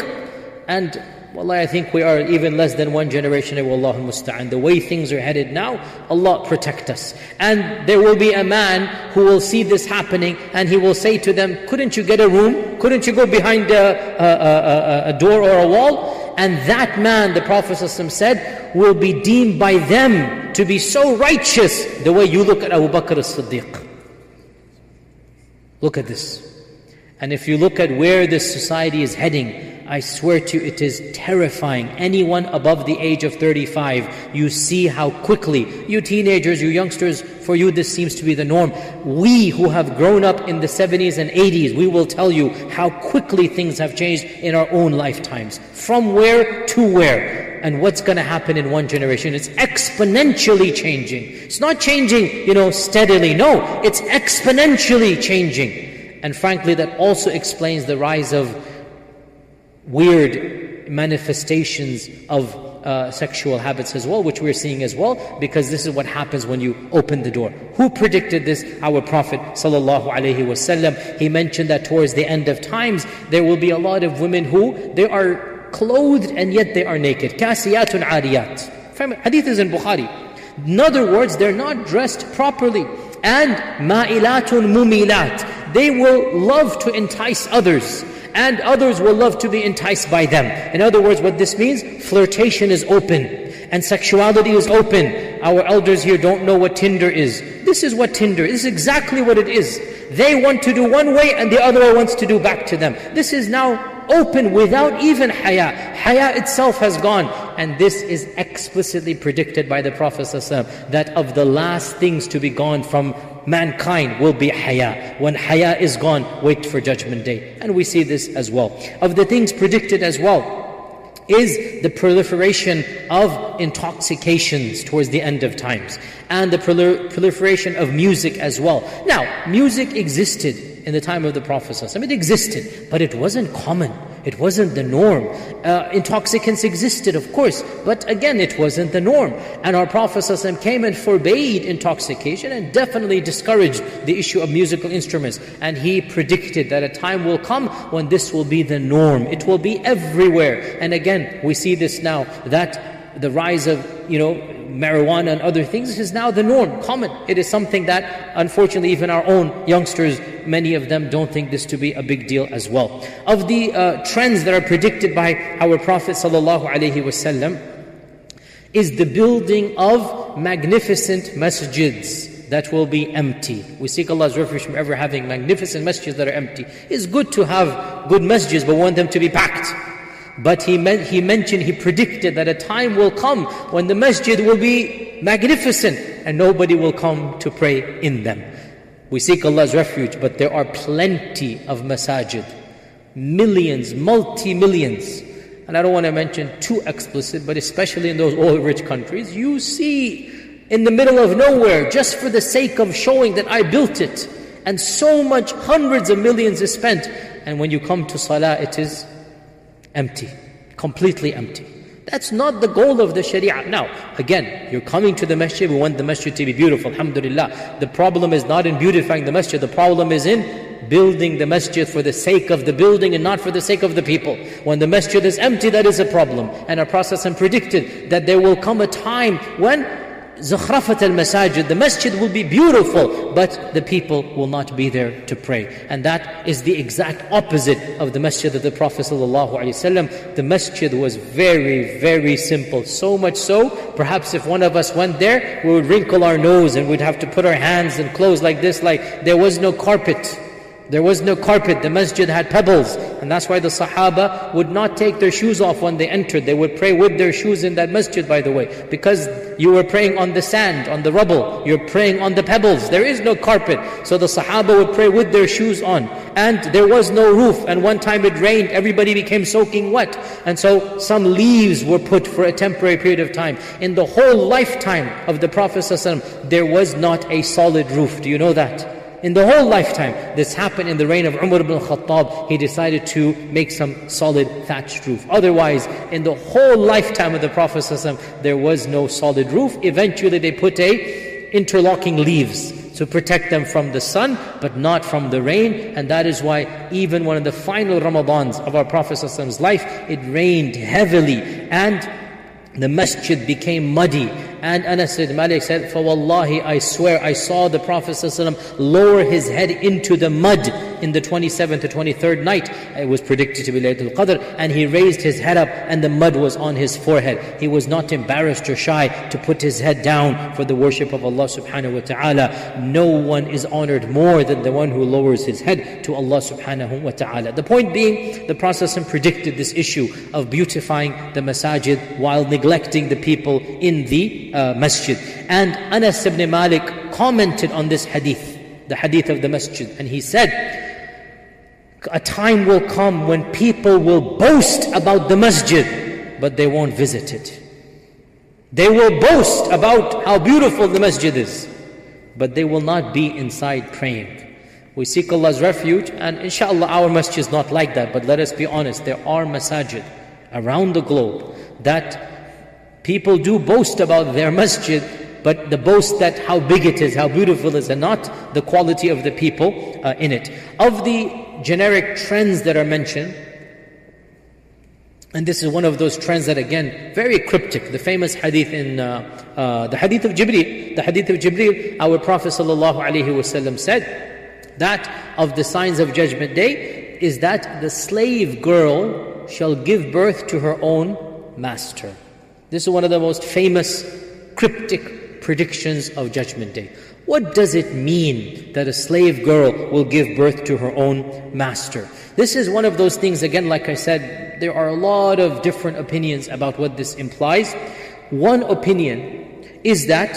S3: And wallahi, I think we are even less than one generation away, Wallahu musta'an. The way things are headed now, Allah protect us. And there will be a man who will see this happening, and he will say to them, couldn't you get a room? Couldn't you go behind a, a, a, a door or a wall? And that man, the Prophet ﷺ said, will be deemed by them to be so righteous the way you look at Abu Bakr as-Siddiq. Look at this. And if you look at where this society is heading, I swear to you, it is terrifying. Anyone above the age of thirty-five, you see how quickly, you teenagers, you youngsters, for you this seems to be the norm. We who have grown up in the seventies and eighties, we will tell you how quickly things have changed in our own lifetimes. From where to where? And what's going to happen in one generation? It's exponentially changing. It's not changing, you know, steadily. No, it's exponentially changing. And frankly, that also explains the rise of weird manifestations of uh, sexual habits as well, which we're seeing as well, because this is what happens when you open the door. Who predicted this? Our Prophet sallallahu alaihi wasallam. He mentioned that towards the end of times, there will be a lot of women who, they are clothed and yet they are naked. Kasiyatun ariyat. Hadith is in Bukhari. In other words, they're not dressed properly. And ma'ilatun mumilat. They will love to entice others, and others will love to be enticed by them. In other words, what this means, flirtation is open, and sexuality is open. Our elders here don't know what Tinder is. This is what Tinder is. This is exactly what it is. They want to do one way, and the other one wants to do back to them. This is now open without even haya. Haya itself has gone. And this is explicitly predicted by the Prophet ﷺ, that of the last things to be gone from mankind will be haya. When haya is gone, wait for Judgment Day. And we see this as well. Of the things predicted as well is the proliferation of intoxications towards the end of times, and the proliferation of music as well. Now, music existed in the time of the Prophet ﷺ. It existed, but it wasn't common. It wasn't the norm. Uh, intoxicants existed, of course, but again, it wasn't the norm. And our Prophet ﷺ came and forbade intoxication and definitely discouraged the issue of musical instruments. And he predicted that a time will come when this will be the norm. It will be everywhere. And again, we see this now, that the rise of, you know, marijuana and other things is now the norm, common. It is something that, unfortunately, even our own youngsters, many of them don't think this to be a big deal as well. Of the uh, trends that are predicted by our Prophet ﷺ is the building of magnificent masjids that will be empty. We seek Allah's refuge from ever having magnificent masjids that are empty. It's good to have good masjids, but we want them to be packed. But he, meant, he mentioned, he predicted that a time will come when the masjid will be magnificent and nobody will come to pray in them. We seek Allah's refuge, but there are plenty of masajid. Millions, multi-millions. And I don't want to mention too explicit, but especially in those oil-rich countries, you see in the middle of nowhere, just for the sake of showing that I built it. And so much, hundreds of millions is spent. And when you come to salah, it is empty, completely empty. That's not the goal of the Sharia. Now, again, you're coming to the masjid, we want the masjid to be beautiful, alhamdulillah. The problem is not in beautifying the masjid, the problem is in building the masjid for the sake of the building and not for the sake of the people. When the masjid is empty, that is a problem. And our Prophet predicted that there will come a time when Zakhrafat al-masajid, the masjid will be beautiful, but the people will not be there to pray. And that is the exact opposite of the masjid of the Prophet ﷺ. The masjid was very, very simple. So much so, perhaps if one of us went there, we would wrinkle our nose and we'd have to put our hands and close like this, like there was no carpet. There was no carpet. The masjid had pebbles. And that's why the Sahaba would not take their shoes off when they entered. They would pray with their shoes in that masjid, by the way. Because you were praying on the sand, on the rubble. You're praying on the pebbles. There is no carpet. So the Sahaba would pray with their shoes on. And there was no roof. And one time it rained, everybody became soaking wet. And so some leaves were put for a temporary period of time. In the whole lifetime of the Prophet ﷺ, there was not a solid roof. Do you know that? In the whole lifetime, this happened in the reign of Umar ibn al-Khattab. He decided to make some solid thatched roof. Otherwise, in the whole lifetime of the Prophet ﷺ, there was no solid roof. Eventually, they put a interlocking leaves to protect them from the sun, but not from the rain. And that is why even one of the final Ramadans of our Prophet ﷺ's life, it rained heavily and the masjid became muddy. And Anas ibn Malik said, "For wallahi, I swear, I saw the Prophet ﷺ lower his head into the mud in the twenty-seventh to twenty-third night." It was predicted to be Laylatul Qadr. And he raised his head up and the mud was on his forehead. He was not embarrassed or shy to put his head down for the worship of Allah subhanahu wa ta'ala. No one is honored more than the one who lowers his head to Allah subhanahu wa ta'ala. The point being, the Prophet ﷺ predicted this issue of beautifying the masajid while neglecting the people in the Uh, masjid. And Anas ibn Malik commented on this hadith, the hadith of the masjid, and he said, a time will come when people will boast about the masjid, but they won't visit it. They will boast about how beautiful the masjid is, but they will not be inside praying. We seek Allah's refuge, and inshallah our masjid is not like that, but let us be honest, there are masajid around the globe that people do boast about their masjid, but the boast that how big it is, how beautiful it is, and not the quality of the people uh, in it. Of the generic trends that are mentioned, and this is one of those trends that again, very cryptic, the famous hadith in, uh, uh, the hadith of Jibreel, the hadith of Jibreel, our Prophet ﷺ said that of the signs of Judgment Day is that the slave girl shall give birth to her own master. This is one of the most famous cryptic predictions of Judgment Day. What does it mean that a slave girl will give birth to her own master? This is one of those things, again, like I said, there are a lot of different opinions about what this implies. One opinion is that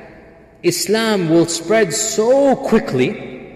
S3: Islam will spread so quickly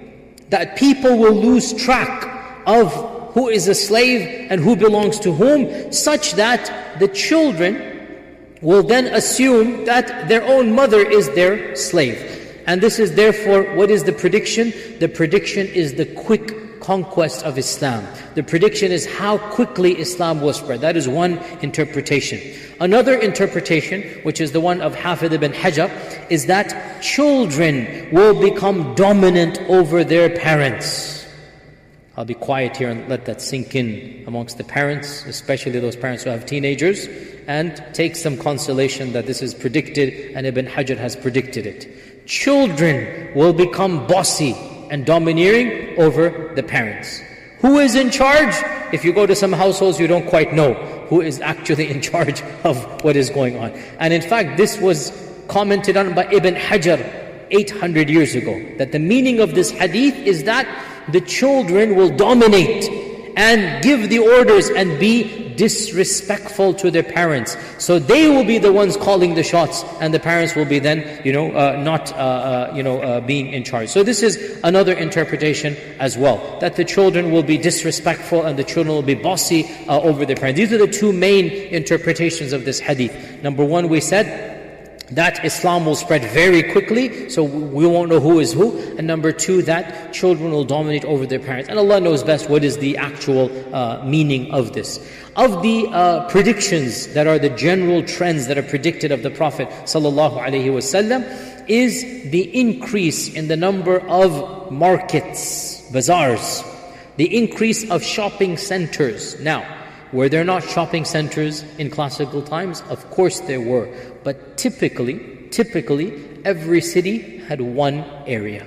S3: that people will lose track of who is a slave and who belongs to whom, such that the children will then assume that their own mother is their slave. And this is therefore, what is the prediction? The prediction is the quick conquest of Islam. The prediction is how quickly Islam will spread. That is one interpretation. Another interpretation, which is the one of Hafidh ibn Hajar, is that children will become dominant over their parents. I'll be quiet here and let that sink in amongst the parents, especially those parents who have teenagers, and take some consolation that this is predicted and Ibn Hajar has predicted it. Children will become bossy and domineering over the parents. Who is in charge? If you go to some households, you don't quite know who is actually in charge of what is going on. And in fact, this was commented on by Ibn Hajar eight hundred years ago, that the meaning of this hadith is that the children will dominate and give the orders and be disrespectful to their parents. So they will be the ones calling the shots, and the parents will be then, you know, uh, not, uh, uh, you know, uh, being in charge. So this is another interpretation as well, that the children will be disrespectful and the children will be bossy uh, over their parents. These are the two main interpretations of this hadith. Number one, we said that Islam will spread very quickly, so we won't know who is who. And number two, that children will dominate over their parents. And Allah knows best what is the actual uh, meaning of this. Of the uh, predictions that are the general trends that are predicted of the Prophet sallallahu alaihi wasallam, is the increase in the number of markets, bazaars, the increase of shopping centers. Now, were there not shopping centers in classical times? Of course there were. But typically, typically, every city had one area.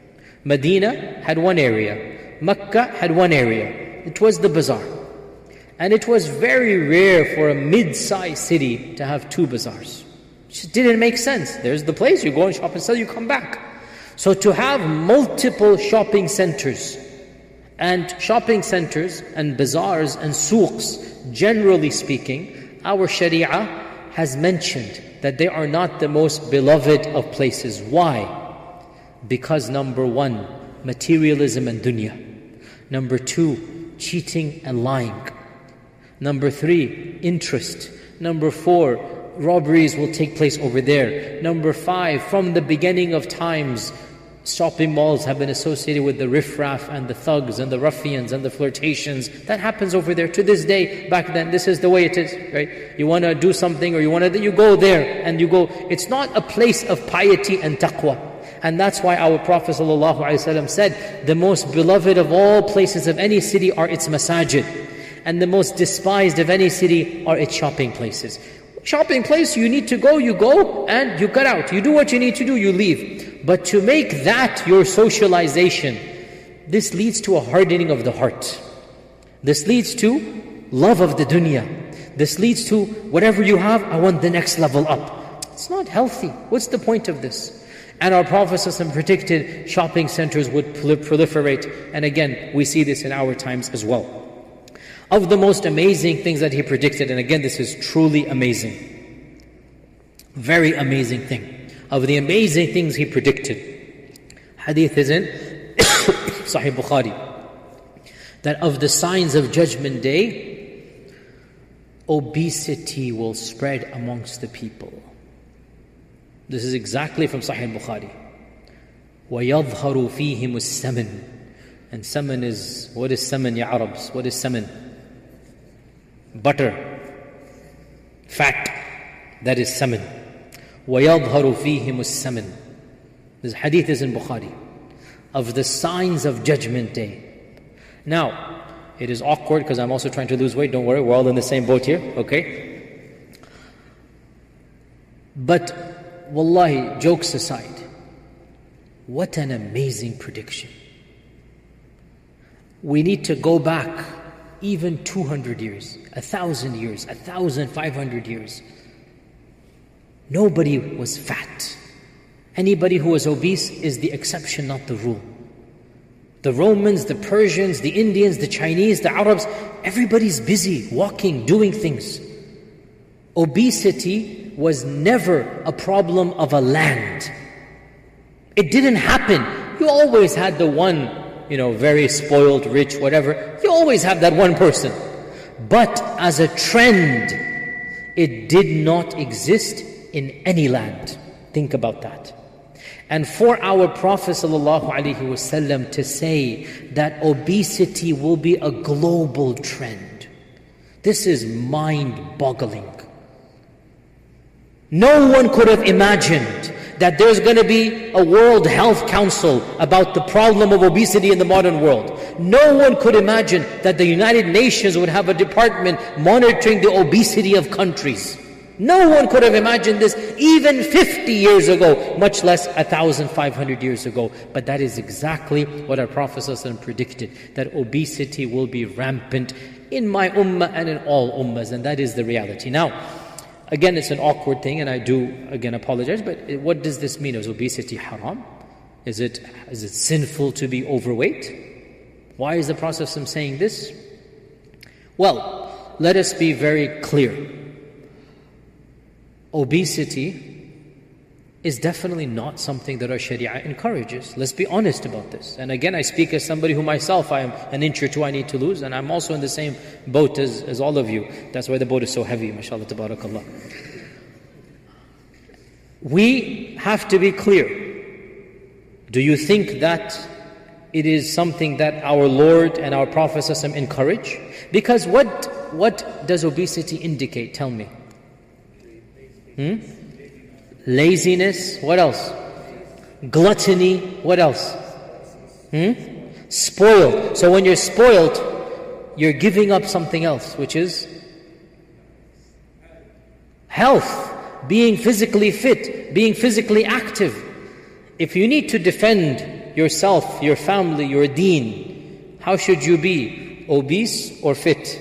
S3: Medina had one area. Mecca had one area. It was the bazaar. And it was very rare for a mid-sized city to have two bazaars. It just didn't make sense. There's the place, you go and shop and sell, you come back. So to have multiple shopping centers, and shopping centers and bazaars and souqs, generally speaking, our Sharia has mentioned that they are not the most beloved of places. Why? Because number one, materialism and dunya. Number two, cheating and lying. Number three, interest. Number four, robberies will take place over there. Number five, from the beginning of times, shopping malls have been associated with the riffraff and the thugs and the ruffians and the flirtations. That happens over there to this day. Back then, this is the way it is, right? You want to do something or you want to, you go there and you go. It's not a place of piety and taqwa. And that's why our Prophet ﷺ said, the most beloved of all places of any city are its masajid. And the most despised of any city are its shopping places. Shopping place, you need to go, you go, and you get out. You do what you need to do, you leave. But to make that your socialization, this leads to a hardening of the heart. This leads to love of the dunya. This leads to whatever you have, I want the next level up. It's not healthy. What's the point of this? And our Prophet ﷺ predicted shopping centers would proliferate. And again, we see this in our times as well. Of the most amazing things that he predicted, and again this is truly amazing, very amazing thing, of the amazing things he predicted, hadith is in Sahih Bukhari, that of the signs of Judgment Day, obesity will spread amongst the people. This is exactly from Sahih Bukhari. وَيَظْهَرُ فِيهِمُ السَّمَنُ. And saman is, what is saman, ya Arabs? What is saman? Butter, fat, that is saman. وَيَظْهَرُ فِيهِمُ السَّمَنُ. This hadith is in Bukhari. Of the signs of Judgment Day. Now, it is awkward because I'm also trying to lose weight. Don't worry, we're all in the same boat here, okay? But, wallahi, jokes aside, what an amazing prediction. We need to go back even two hundred years, a thousand years, a thousand five hundred years. Nobody was fat. Anybody who was obese is the exception, not the rule. The Romans, the Persians, the Indians, the Chinese, the Arabs, everybody's busy, walking, doing things. Obesity was never a problem of a land. It didn't happen. You always had the one, you know, very spoiled, rich, whatever. You always have that one person. But as a trend, it did not exist in any land. Think about that. And for our Prophet ﷺ to say that obesity will be a global trend, this is mind-boggling. No one could have imagined that there's going to be a World Health Council about the problem of obesity in the modern world. No one could imagine that the United Nations would have a department monitoring the obesity of countries. No one could have imagined this even fifty years ago, much less one thousand five hundred years ago. But that is exactly what our Prophet ﷺ predicted, that obesity will be rampant in my ummah and in all ummahs, and that is the reality. Now, again, it's an awkward thing, and I do, again, apologize, but what does this mean? Is obesity haram? Is it, is it sinful to be overweight? Why is the Prophet ﷺ saying this? Well, let us be very clear. Obesity is definitely not something that our Sharia encourages. Let's be honest about this. And again, I speak as somebody who myself, I am an inch or two I need to lose, and I'm also in the same boat as, as all of you. That's why the boat is so heavy, mashallah, tabarakallah. We have to be clear. Do you think that it is something that our Lord and our Prophet ﷺ encourage? Because what, what does obesity indicate? Tell me. Hmm? Laziness. What else? Gluttony. What else? Hmm? Spoiled. So when you're spoiled, you're giving up something else, which is health, being physically fit, being physically active. If you need to defend yourself, your family, your deen, how should you be? Obese or fit?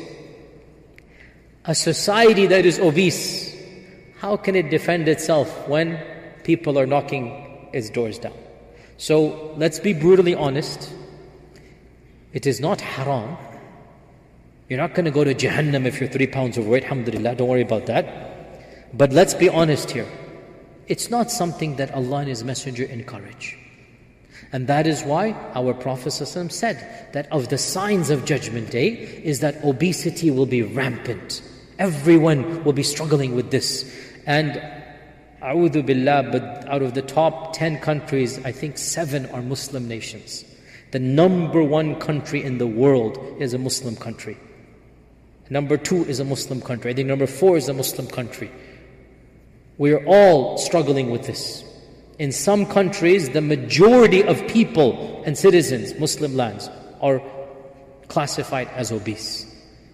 S3: A society that is obese, how can it defend itself when people are knocking its doors down? So let's be brutally honest. It is not haram. You're not going to go to Jahannam if you're three pounds overweight, alhamdulillah, don't worry about that. But let's be honest here. It's not something that Allah and His Messenger encourage. And that is why our Prophet ﷺ said that of the signs of Judgment Day is that obesity will be rampant. Everyone will be struggling with this. And a'udhu billah, but out of the top ten countries, I think seven are Muslim nations. The number one country in the world is a Muslim country. Number two is a Muslim country. I think number four is a Muslim country. We are all struggling with this. In some countries, the majority of people and citizens, Muslim lands, are classified as obese.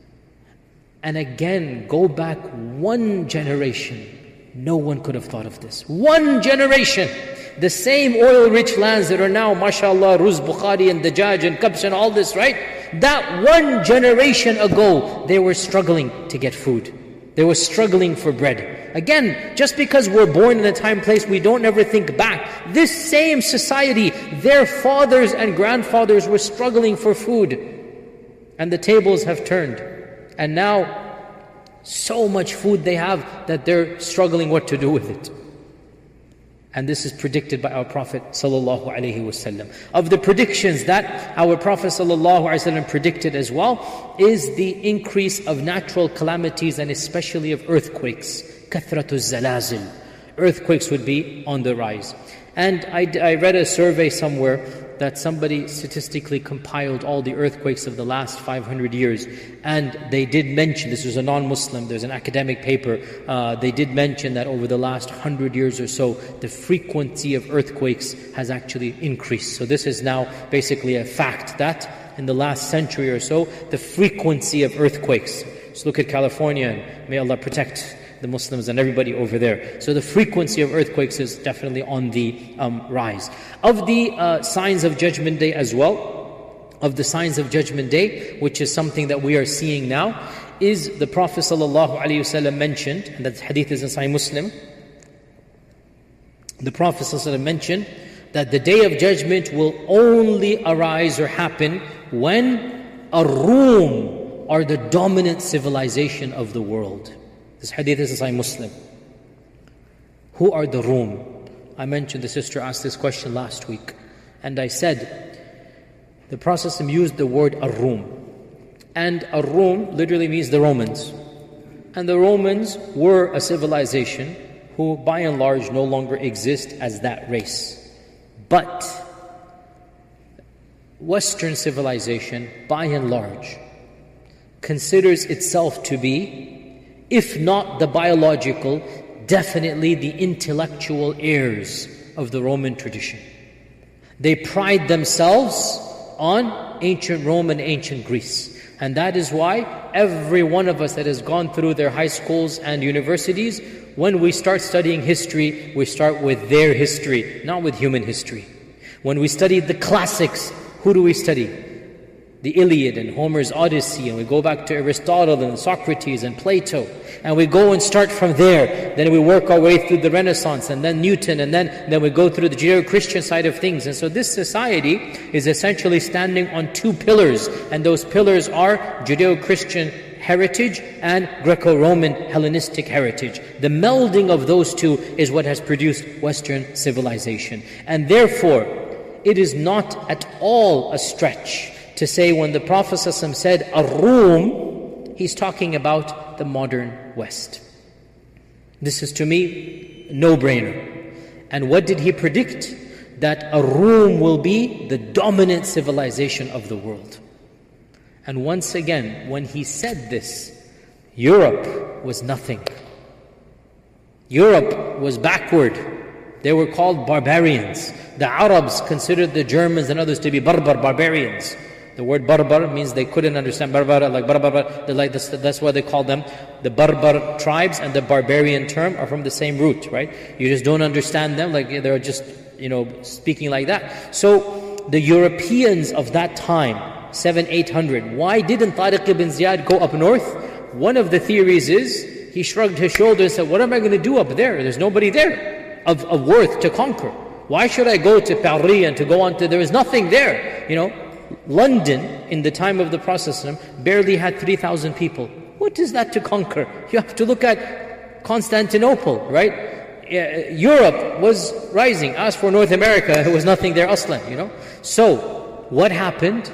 S3: And again, go back one generation. No one could have thought of this. One generation. The same oil-rich lands that are now, mashallah, Ruz Bukhari and Dajjaj and Kabsh and all this, right? That one generation ago, they were struggling to get food. They were struggling for bread. Again, just because we're born in a time place, we don't ever think back. This same society, their fathers and grandfathers were struggling for food. And the tables have turned. And now, so much food they have that they're struggling what to do with it. And this is predicted by our Prophet sallallahu alaihi wasallam. Of the predictions that our Prophet sallallahu alaihi wasallam predicted as well is the increase of natural calamities and especially of earthquakes. Kathratu zalazil. Earthquakes would be on the rise. And I, I read a survey somewhere that somebody statistically compiled all the earthquakes of the last five hundred years. And they did mention, this was a non-Muslim, there's an academic paper, uh, they did mention that over the last hundred years or so, the frequency of earthquakes has actually increased. So this is now basically a fact that in the last century or so, the frequency of earthquakes. So look at California, and may Allah protect the Muslims and everybody over there. So the frequency of earthquakes is definitely on the um, rise. Of the uh, signs of Judgment Day as well, of the signs of Judgment Day, which is something that we are seeing now, is the Prophet ﷺ mentioned, and that hadith is in Sahih Muslim. The Prophet ﷺ mentioned, that the Day of Judgment will only arise or happen when Ar-Rum are the dominant civilization of the world. This hadith is a Sahih Muslim. Who are the Rum? I mentioned the sister asked this question last week, and I said the Prophet used the word Ar-Rum, and Ar-Rum literally means the Romans, and the Romans were a civilization who by and large no longer exist as that race. But Western civilization by and large considers itself to be, if not the biological, definitely the intellectual heirs of the Roman tradition. They pride themselves on ancient Rome and ancient Greece. And that is why every one of us that has gone through their high schools and universities, when we start studying history, we start with their history, not with human history. When we study the classics, who do we study? The Iliad and Homer's Odyssey, and we go back to Aristotle and Socrates and Plato, and we go and start from there. Then we work our way through the Renaissance, and then Newton, and then, then we go through the Judeo-Christian side of things. And so this society is essentially standing on two pillars, and those pillars are Judeo-Christian heritage and Greco-Roman Hellenistic heritage. The melding of those two is what has produced Western civilization. And therefore, it is not at all a stretch to say when the Prophet ﷺ said Ar-Rum, he's talking about the modern West. This is to me a no-brainer. And what did he predict? That Ar-Rum will be the dominant civilization of the world. And once again, when he said this, Europe was nothing. Europe was backward. They were called barbarians. The Arabs considered the Germans and others to be barbar, barbarians. The word barbar means they couldn't understand barbar, like barbar, they're like this, that's why they call them. The barbar tribes and the barbarian term are from the same root, right? You just don't understand them, like they're just, you know, speaking like that. So the Europeans of that time, seven, eight hundred, why didn't Tariq ibn Ziyad go up north? One of the theories is, he shrugged his shoulders and said, what am I going to do up there? There's nobody there of, of worth to conquer. Why should I go to Paris and to go on to, there is nothing there, you know? London, in the time of the Prophet, barely had three thousand people. What is that to conquer? You have to look at Constantinople, right? Europe was rising. As for North America, there was nothing there aslan, you know. So, what happened?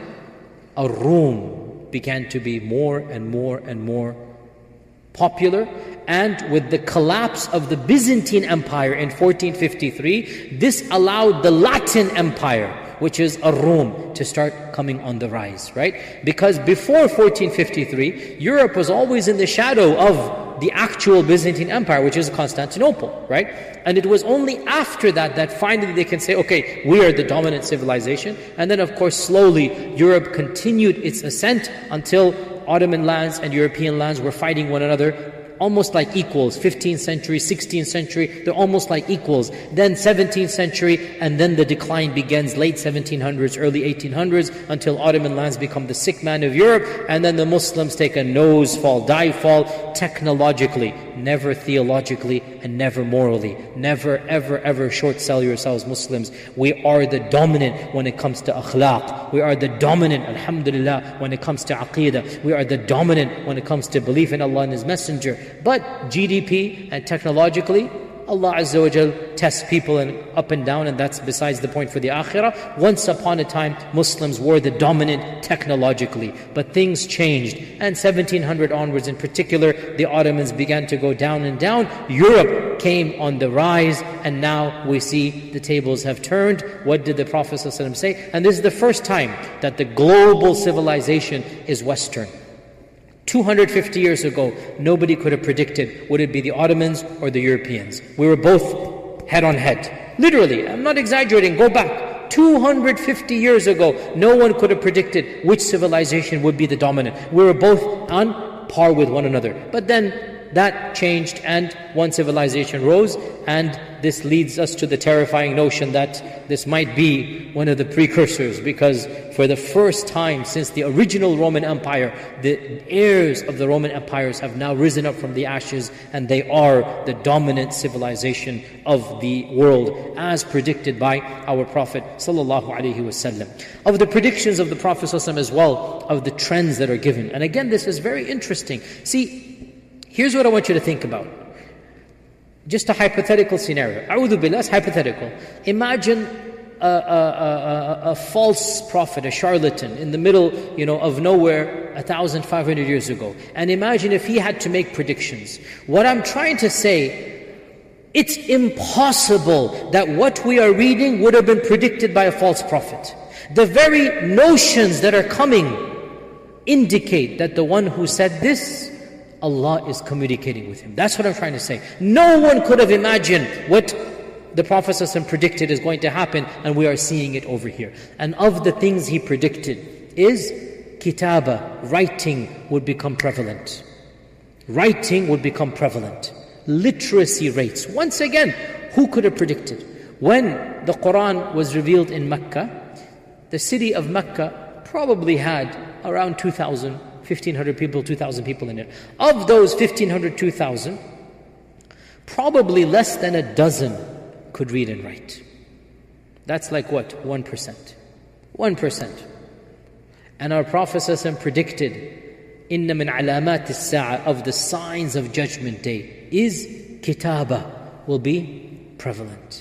S3: Ar-Rum began to be more and more and more popular. And with the collapse of the Byzantine Empire in fourteen fifty-three, this allowed the Latin Empire, which is Ar-Rum, to start coming on the rise, right? Because before fourteen fifty-three, Europe was always in the shadow of the actual Byzantine Empire, which is Constantinople, right? And it was only after that that finally they can say, okay, we are the dominant civilization. And then of course slowly Europe continued its ascent until Ottoman lands and European lands were fighting one another almost like equals. fifteenth century, sixteenth century, they're almost like equals. Then seventeenth century, and then the decline begins, late seventeen hundreds, early eighteen hundreds, until Ottoman lands become the sick man of Europe, and then the Muslims take a nose fall, dive fall, technologically, never theologically, and never morally. Never, ever, ever short sell yourselves, Muslims. We are the dominant when it comes to akhlaq. We are the dominant, alhamdulillah, when it comes to aqeedah. We are the dominant when it comes to belief in Allah and His Messenger. But G D P and technologically, Allah Azza wa Jal tests people and up and down, and that's besides the point for the akhirah. Once upon a time, Muslims were the dominant technologically, but things changed. And seventeen hundred onwards in particular, the Ottomans began to go down and down. Europe came on the rise, and now we see the tables have turned. What did the Prophet ﷺ say? And this is the first time that the global civilization is Western. two hundred fifty years ago, nobody could have predicted would it be the Ottomans or the Europeans. We were both head on head. Literally, I'm not exaggerating, go back. two hundred fifty years ago, no one could have predicted which civilization would be the dominant. We were both on par with one another. But then that changed and one civilization rose, and this leads us to the terrifying notion that this might be one of the precursors, because for the first time since the original Roman Empire, the heirs of the Roman empires have now risen up from the ashes, and they are the dominant civilization of the world, as predicted by our Prophet sallallahu alaihi wasallam. Of the predictions of the Prophet sallallahu alaihi wasallam as well, of the trends that are given. And again, this is very interesting. See, here's what I want you to think about. Just a hypothetical scenario. A'udhu billah, it's hypothetical. Imagine a, a, a, a, a false prophet, a charlatan in the middle, you know, of nowhere one thousand five hundred years ago. And imagine if he had to make predictions. What I'm trying to say, it's impossible that what we are reading would have been predicted by a false prophet. The very notions that are coming indicate that the one who said this, Allah is communicating with him. That's what I'm trying to say. No one could have imagined what the Prophet ﷺ predicted is going to happen, and we are seeing it over here. And of the things he predicted is kitaba, writing would become prevalent. Writing would become prevalent. Literacy rates. Once again, who could have predicted? When the Quran was revealed in Mecca, the city of Mecca probably had around two thousand, fifteen hundred people, two thousand people in it. Of those fifteen hundred, two thousand, probably less than a dozen could read and write. That's like what? one percent. one percent. And our Prophet ﷺ predicted, Inna min alamat as-sa'a, of the signs of Judgment Day, is kitaba, will be prevalent.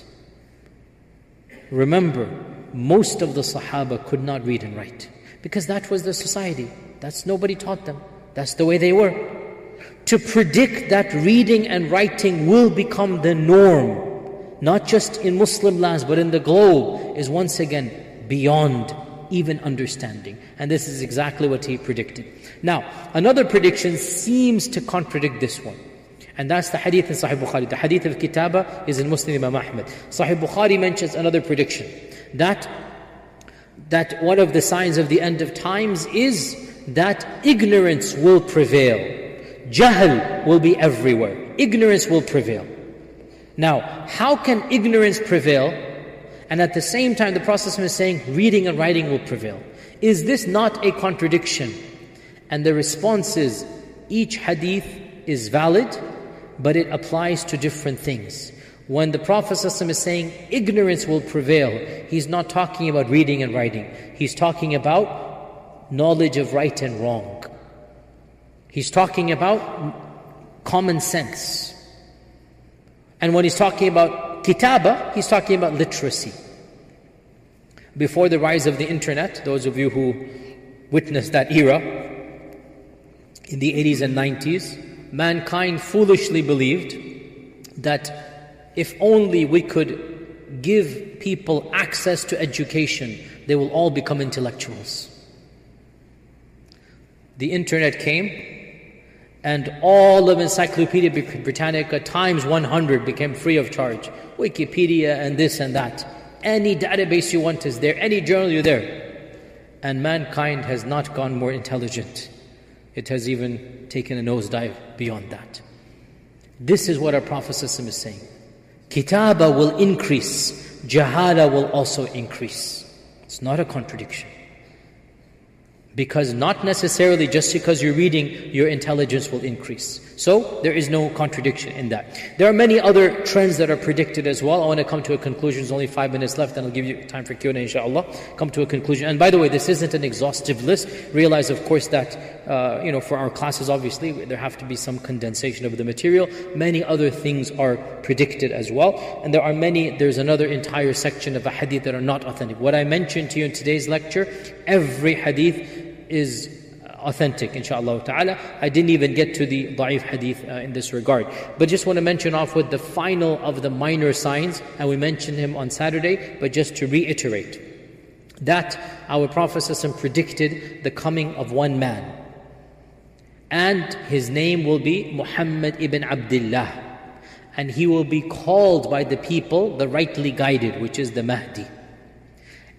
S3: Remember, most of the Sahaba could not read and write, because that was the society. That's nobody taught them. That's the way they were. To predict that reading and writing will become the norm, not just in Muslim lands but in the globe, is once again beyond even understanding. And this is exactly what he predicted. Now, another prediction seems to contradict this one. And that's the hadith in Sahih Bukhari. The hadith of Kitaba is in Muslim Imam Ahmad. Sahih Bukhari mentions another prediction. That, that one of the signs of the end of times is that ignorance will prevail. Jahl will be everywhere. Ignorance will prevail. Now, how can ignorance prevail, and at the same time the Prophet is saying reading and writing will prevail? Is this not a contradiction? And the response is, each hadith is valid, but it applies to different things. When the Prophet ﷺ is saying ignorance will prevail, he's not talking about reading and writing. He's talking about knowledge of right and wrong. He's talking about common sense. And when he's talking about kitaba, he's talking about literacy. Before the rise of the internet, those of you who witnessed that era, in the eighties and nineties, mankind foolishly believed that if only we could give people access to education, they will all become intellectuals. The internet came, and all of Encyclopedia Britannica times one hundred became free of charge. Wikipedia and this and that. Any database you want is there. Any journal, you're there. And mankind has not gone more intelligent. It has even taken a nosedive beyond that. This is what our Prophet ﷺ is saying. Kitaba will increase. Jahala will also increase. It's not a contradiction. Because not necessarily just because you're reading, your intelligence will increase. So, there is no contradiction in that. There are many other trends that are predicted as well. I want to come to a conclusion. There's only five minutes left, and I'll give you time for Q and A, inshallah. Come to a conclusion. And by the way, this isn't an exhaustive list. Realize, of course, that, uh, you know, for our classes, obviously, there have to be some condensation of the material. Many other things are predicted as well. And there are many, there's another entire section of a hadith that are not authentic. What I mentioned to you in today's lecture, every hadith is authentic, inshaAllah ta'ala. I didn't even get to the da'if hadith uh, in this regard. But just want to mention off with the final of the minor signs, and we mentioned him on Saturday, but just to reiterate, that our Prophet ﷺ predicted the coming of one man. And his name will be Muhammad ibn Abdullah. And he will be called by the people the rightly guided, which is the Mahdi.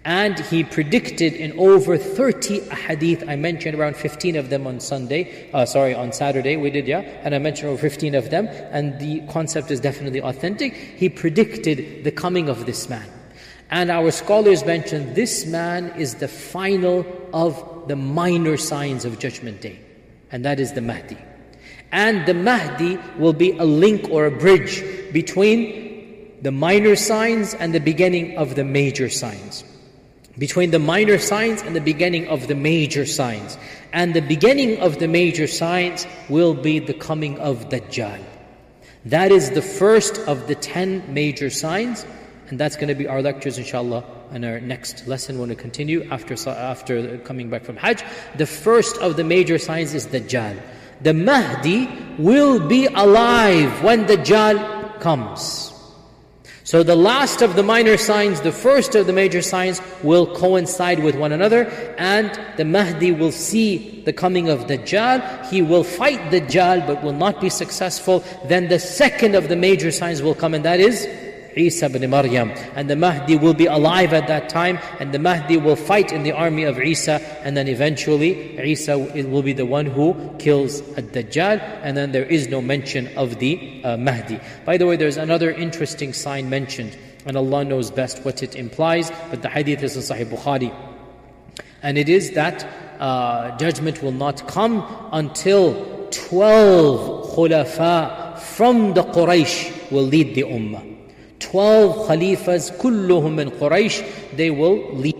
S3: And he predicted in over thirty ahadith. I mentioned around fifteen of them on Sunday, uh, sorry, on Saturday we did, yeah? And I mentioned over fifteen of them, and the concept is definitely authentic. He predicted the coming of this man. And our scholars mentioned this man is the final of the minor signs of Judgment Day. And that is the Mahdi. And the Mahdi will be a link or a bridge between the minor signs and the beginning of the major signs. Between the minor signs and the beginning of the major signs. And the beginning of the major signs will be the coming of Dajjal. That is the first of the ten major signs. And that's going to be our lectures, inshallah, in our next lesson when we continue after, after coming back from Hajj. The first of the major signs is Dajjal. The Mahdi will be alive when Dajjal comes. So the last of the minor signs, the first of the major signs will coincide with one another, and the Mahdi will see the coming of Dajjal. He will fight Dajjal but will not be successful. Then the second of the major signs will come, and that is Isa ibn Maryam. And the Mahdi will be alive at that time, and the Mahdi will fight in the army of Isa, and then eventually Isa will be the one who kills Ad-Dajjal, and then there is no mention of the uh, Mahdi. By the way, there's another interesting sign mentioned, and Allah knows best what it implies, but the hadith is in Sahih Bukhari. And it is that uh, judgment will not come until twelve khulafa from the Quraysh will lead the ummah. Twelve Khalifas, kulluhum min Quraysh, they will lead.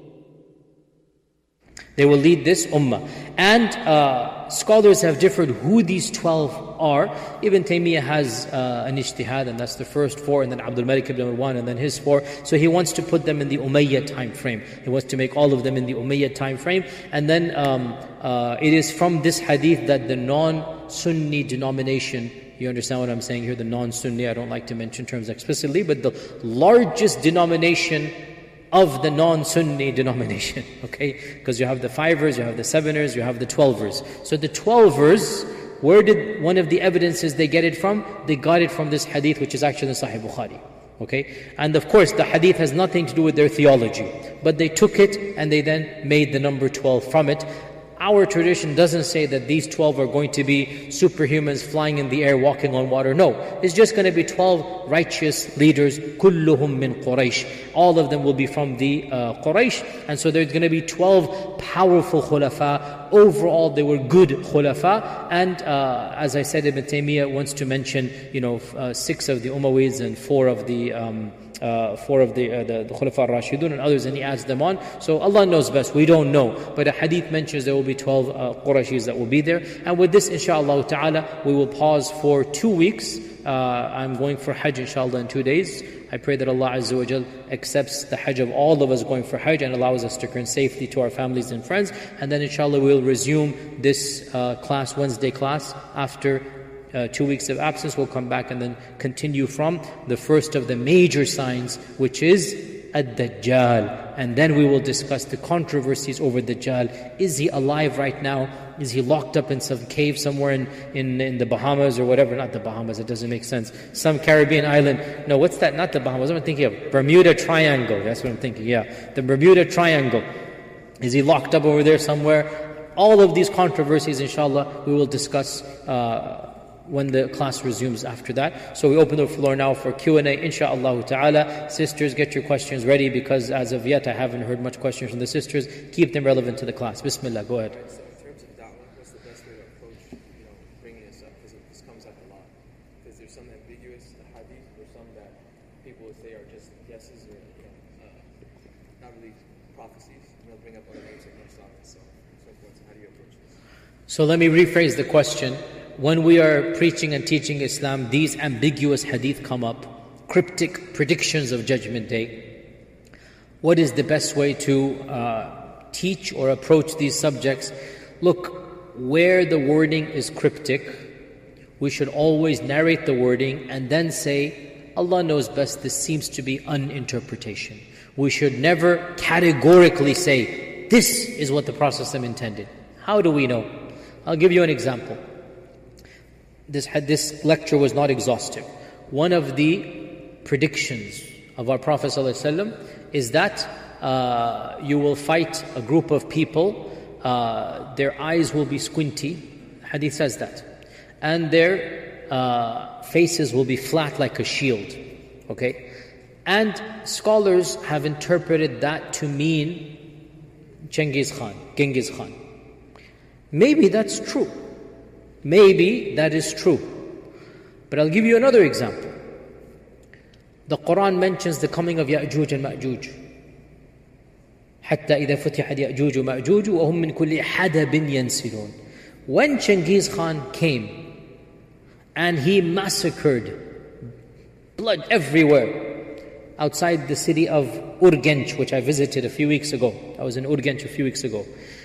S3: They will lead this ummah. And uh, scholars have differed who these twelve are. Ibn Taymiyyah has uh, an ijtihad, and that's the first four, and then Abdul Malik ibn Marwan, and then his four. So he wants to put them in the Umayyad time frame. He wants to make all of them in the Umayyad time frame. And then um, uh, it is from this hadith that the non-Sunni denomination, you understand what I'm saying here, the non-Sunni, I don't like to mention terms explicitly, but the largest denomination of the non-Sunni denomination, okay? Because you have the fivers, you have the seveners, you have the twelvers. So the twelvers, where did one of the evidences they get it from? They got it from this hadith, which is actually in Sahih Bukhari, okay? And of course, the hadith has nothing to do with their theology, but they took it and they then made the number twelve from it. Our tradition doesn't say that these twelve are going to be superhumans flying in the air, walking on water. No, it's just going to be twelve righteous leaders, kulluhum min Quraysh. All of them will be from the uh, Quraysh. And so there's going to be twelve powerful khulafa. Overall, they were good khulafa. And uh, as I said, Ibn Taymiyyah wants to mention, you know, uh, six of the Umayyads and four of the... Um, Uh, four of the, uh, the, the Khulafa ar-Rashidun and others, and he adds them on. So Allah knows best, we don't know. But a hadith mentions there will be twelve uh, Qurayshis that will be there. And with this, inshaAllah ta'ala, we will pause for two weeks. Uh, I'm going for Hajj, inshaAllah, in two days. I pray that Allah Azza wa Jal accepts the Hajj of all of us going for Hajj and allows us to return safely to our families and friends. And then, inshaAllah, we'll resume this uh, class, Wednesday class, after Uh, two weeks of absence. We'll come back and then continue from the first of the major signs, which is Ad-Dajjal. And then we will discuss the controversies over Dajjal. Is he alive right now? Is he locked up in some cave somewhere in, in, in the Bahamas or whatever? Not the Bahamas, it doesn't make sense. Some Caribbean island. No, what's that? Not the Bahamas. I'm thinking of Bermuda Triangle. That's what I'm thinking, yeah. The Bermuda Triangle. Is he locked up over there somewhere? All of these controversies, inshallah, we will discuss uh, when the class resumes after that. So we open the floor now for Q and A, insha'Allah ta'ala. Sisters, get your questions ready, because as of yet I haven't heard much questions from the sisters. Keep them relevant to the class. Bismillah, go ahead.
S4: So in terms of da'wah, what's the best way to approach, you know, bringing this up? Because this comes up a lot. Because there's some ambiguous hadith, or some that people would say are just guesses, or, you know, uh, not really prophecies. You know, bring up other names like Muhammad, so, so forth. So how do you approach this?
S3: So let me rephrase the question. When we are preaching and teaching Islam, these ambiguous hadith come up, cryptic predictions of Judgment Day. What is the best way to uh, teach or approach these subjects? Look, where the wording is cryptic, we should always narrate the wording and then say, Allah knows best, this seems to be an interpretation. We should never categorically say, this is what the Prophet ﷺ intended. How do we know? I'll give you an example. This, this lecture was not exhaustive. One of the predictions of our Prophet ﷺ is that uh, you will fight a group of people, uh, their eyes will be squinty. Hadith says that. And their uh, faces will be flat like a shield. Okay? And scholars have interpreted that to mean Genghis Khan, Genghis Khan. Maybe that's true. Maybe that is true. But I'll give you another example. The Quran mentions the coming of Ya'juj and Ma'juj. حتى إذا فتحت يأجوج ومأجوج وهم من كل حدب ينسلون. When Genghis Khan came and he massacred, blood everywhere, outside the city of Urgench, which I visited a few weeks ago. I was in Urgench a few weeks ago.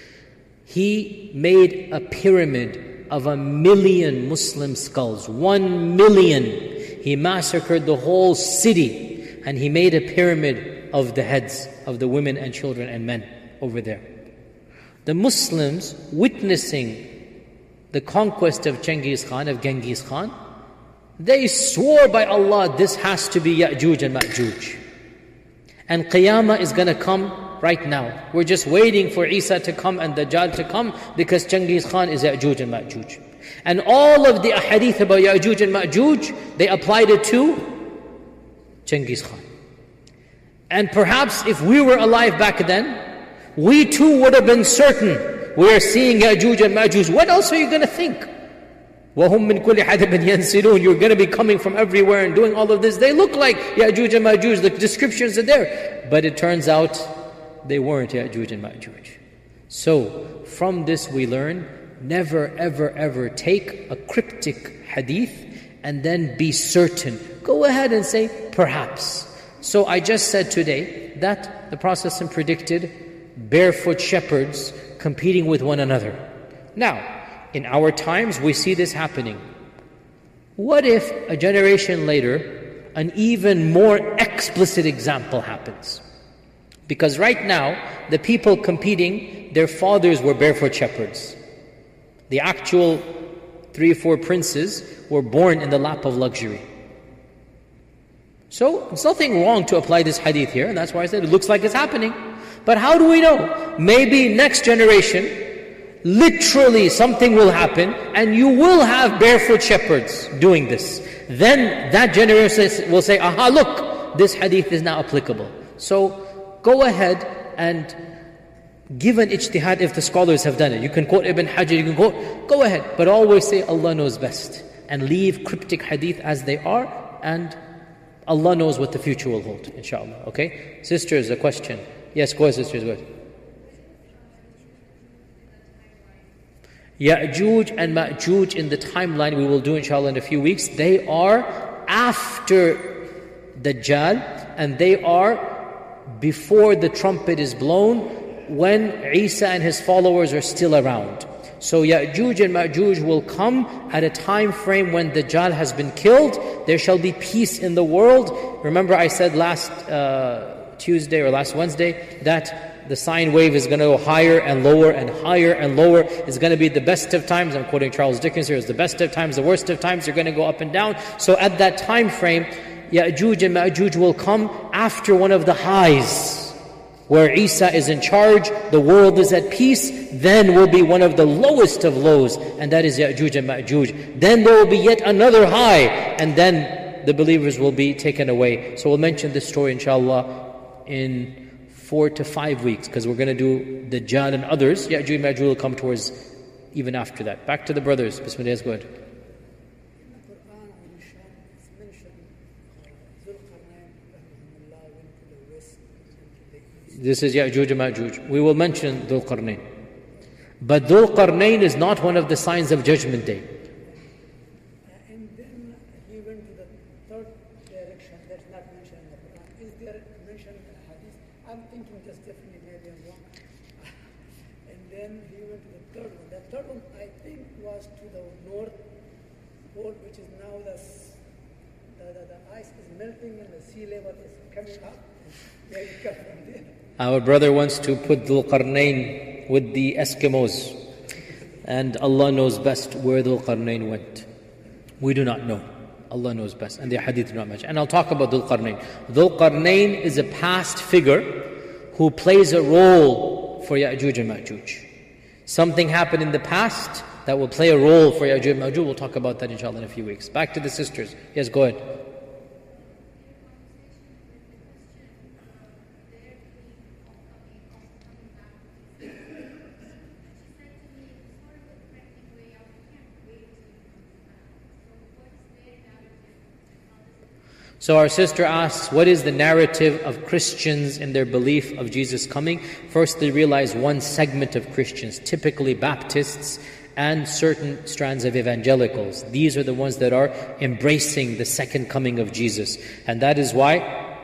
S3: He made a pyramid of a million Muslim skulls. One million. He massacred the whole city and he made a pyramid of the heads of the women and children and men over there. The Muslims witnessing the conquest of Genghis Khan, of Genghis Khan, they swore by Allah, this has to be Ya'juj and Ma'juj. And Qiyamah is going to come right now. We're just waiting for Isa to come and Dajjal to come because Genghis Khan is Ya'juj and Ma'juj. And all of the ahadith about Ya'juj and Ma'juj, they applied it to Genghis Khan. And perhaps if we were alive back then, we too would have been certain we are seeing Ya'juj and Ma'juj. What else are you going to think? وَهُمْ مِنْ كُلِّ حَدَبٍ يَنْسِلُونَ. You're going to be coming from everywhere and doing all of this. They look like Ya'juj and Ma'juj. The descriptions are there. But it turns out they weren't Ya'juj and Ma'juj. So from this we learn, never ever ever take a cryptic hadith and then be certain. Go ahead and say, perhaps. So I just said today that the Prophet predicted barefoot shepherds competing with one another. Now, in our times, we see this happening. What if a generation later, an even more explicit example happens? Because right now, the people competing, their fathers were barefoot shepherds. The actual three or four princes were born in the lap of luxury. So, it's nothing wrong to apply this hadith here, and that's why I said it looks like it's happening. But how do we know? Maybe next generation, literally something will happen and you will have barefoot shepherds doing this. Then that generation will say, aha, look, this hadith is now applicable. So go ahead and give an ijtihad if the scholars have done it. You can quote Ibn Hajar, you can quote, go ahead. But always say Allah knows best. And leave cryptic hadith as they are, and Allah knows what the future will hold, inshallah. Okay? Sisters, a question. Yes, go ahead, sisters, go ahead. Ya'juj and Ma'juj in the timeline we will do inshallah in a few weeks, they are after Dajjal and they are before the trumpet is blown when Isa and his followers are still around. So Ya'juj and Ma'juj will come at a time frame when Dajjal has been killed. There shall be peace in the world. Remember I said last uh, Tuesday or last Wednesday that the sine wave is going to go higher and lower and higher and lower. It's going to be the best of times. I'm quoting Charles Dickens here. It's the best of times, the worst of times. They're going to go up and down. So at that time frame, Ya'juj and Ma'juj will come after one of the highs, where Isa is in charge, the world is at peace. Then will be one of the lowest of lows, and that is Ya'juj and Ma'juj. Then there will be yet another high, and then the believers will be taken away. So we'll mention this story inshallah in four to five weeks, because we're going to do the Dajjal and others. Ya'juj and Ma'juj will come towards even after that. Back to the brothers. Bismillah, yes, go ahead. This is Ya'juj and Ma'juj. We will mention Dhul Qarnayn. But Dhul Qarnayn is not one of the signs of Judgment Day.
S5: And then he went to the third direction that's not mentioned in the Quran. Is there mention in the hadith? I'm thinking just definitely maybe I'm wrong. And then he went to the third one. The third one I think was to the north pole, which is now the, the, the, the ice is melting and the sea level is coming up. There you come from there.
S3: Our brother wants to put Dhul Qarnayn with the Eskimos. And Allah knows best where Dhul Qarnayn went. We do not know. Allah knows best. And the hadith do not mention. And I'll talk about Dhul Qarnayn. Dhul Qarnayn is a past figure who plays a role for Ya'juj and Ma'juj. Something happened in the past that will play a role for Ya'juj and Ma'juj. We'll talk about that inshallah in a few weeks. Back to the sisters. Yes, go ahead. So our sister asks, what is the narrative of Christians in their belief of Jesus coming? First, they realize one segment of Christians, typically Baptists and certain strands of evangelicals. These are the ones that are embracing the second coming of Jesus. And that is why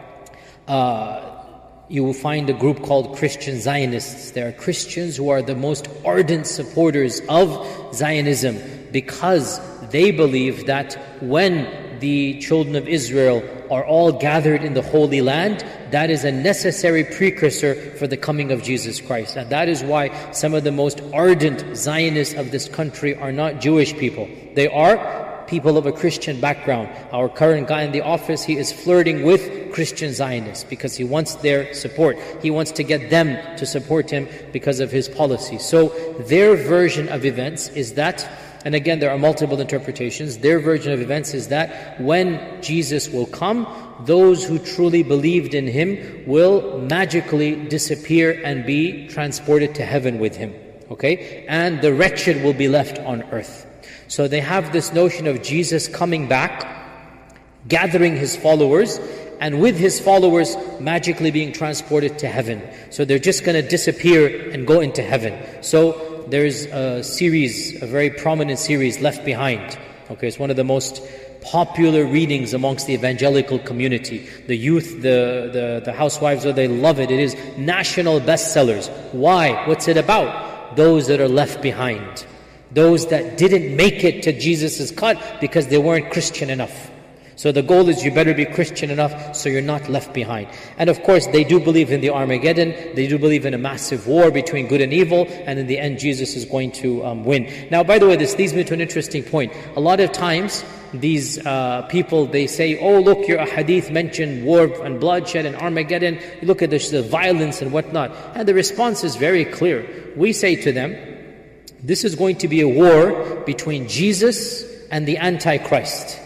S3: uh, you will find a group called Christian Zionists. There are Christians who are the most ardent supporters of Zionism because they believe that when the children of Israel are all gathered in the Holy Land, that is a necessary precursor for the coming of Jesus Christ. And that is why some of the most ardent Zionists of this country are not Jewish people. They are people of a Christian background. Our current guy in the office, he is flirting with Christian Zionists because he wants their support. He wants to get them to support him because of his policy. So their version of events is that, and again, there are multiple interpretations. Their version of events is that when Jesus will come, those who truly believed in Him will magically disappear and be transported to heaven with Him. Okay? And the wretched will be left on earth. So they have this notion of Jesus coming back, gathering His followers, and with His followers magically being transported to heaven. So they're just going to disappear and go into heaven. So there's a series, a very prominent series, Left Behind. Okay, it's one of the most popular readings amongst the evangelical community. The youth, the, the, the housewives, oh, they love it. It is national bestsellers. Why? What's it about? Those that are left behind. Those that didn't make it to Jesus' cut because they weren't Christian enough. So the goal is you better be Christian enough so you're not left behind. And of course, they do believe in the Armageddon. They do believe in a massive war between good and evil. And in the end, Jesus is going to um, win. Now, by the way, this leads me to an interesting point. A lot of times, these uh, people, they say, oh, look, your hadith mentioned war and bloodshed and Armageddon. You look at this, the violence and whatnot. And the response is very clear. We say to them, this is going to be a war between Jesus and the Antichrist.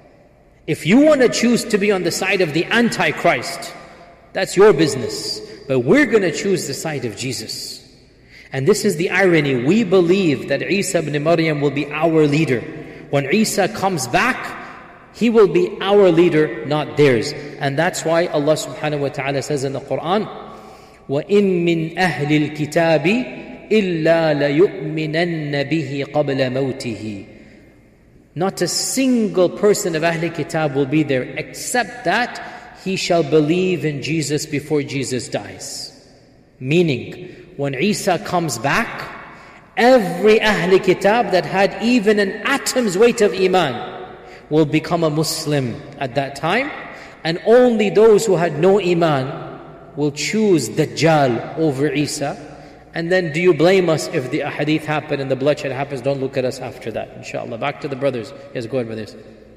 S3: If you want to choose to be on the side of the Antichrist, that's your business. But we're going to choose the side of Jesus. And this is the irony. We believe that Isa ibn Maryam will be our leader. When Isa comes back, he will be our leader, not theirs. And that's why Allah subhanahu wa ta'ala says in the Quran, وَإِن مِّنْ أَهْلِ الْكِتَابِ إِلَّا لَيُؤْمِنَنَّ بِهِ قَبْلَ مَوْتِهِ. Not a single person of Ahl Kitab will be there except that he shall believe in Jesus before Jesus dies. Meaning, when Isa comes back, every Ahl Kitab that had even an atom's weight of Iman will become a Muslim at that time. And only those who had no Iman will choose Dajjal over Isa. And then do you blame us if the hadith happen and the bloodshed happens? Don't look at us after that, inshallah. Back to the brothers. Yes, go ahead, brothers.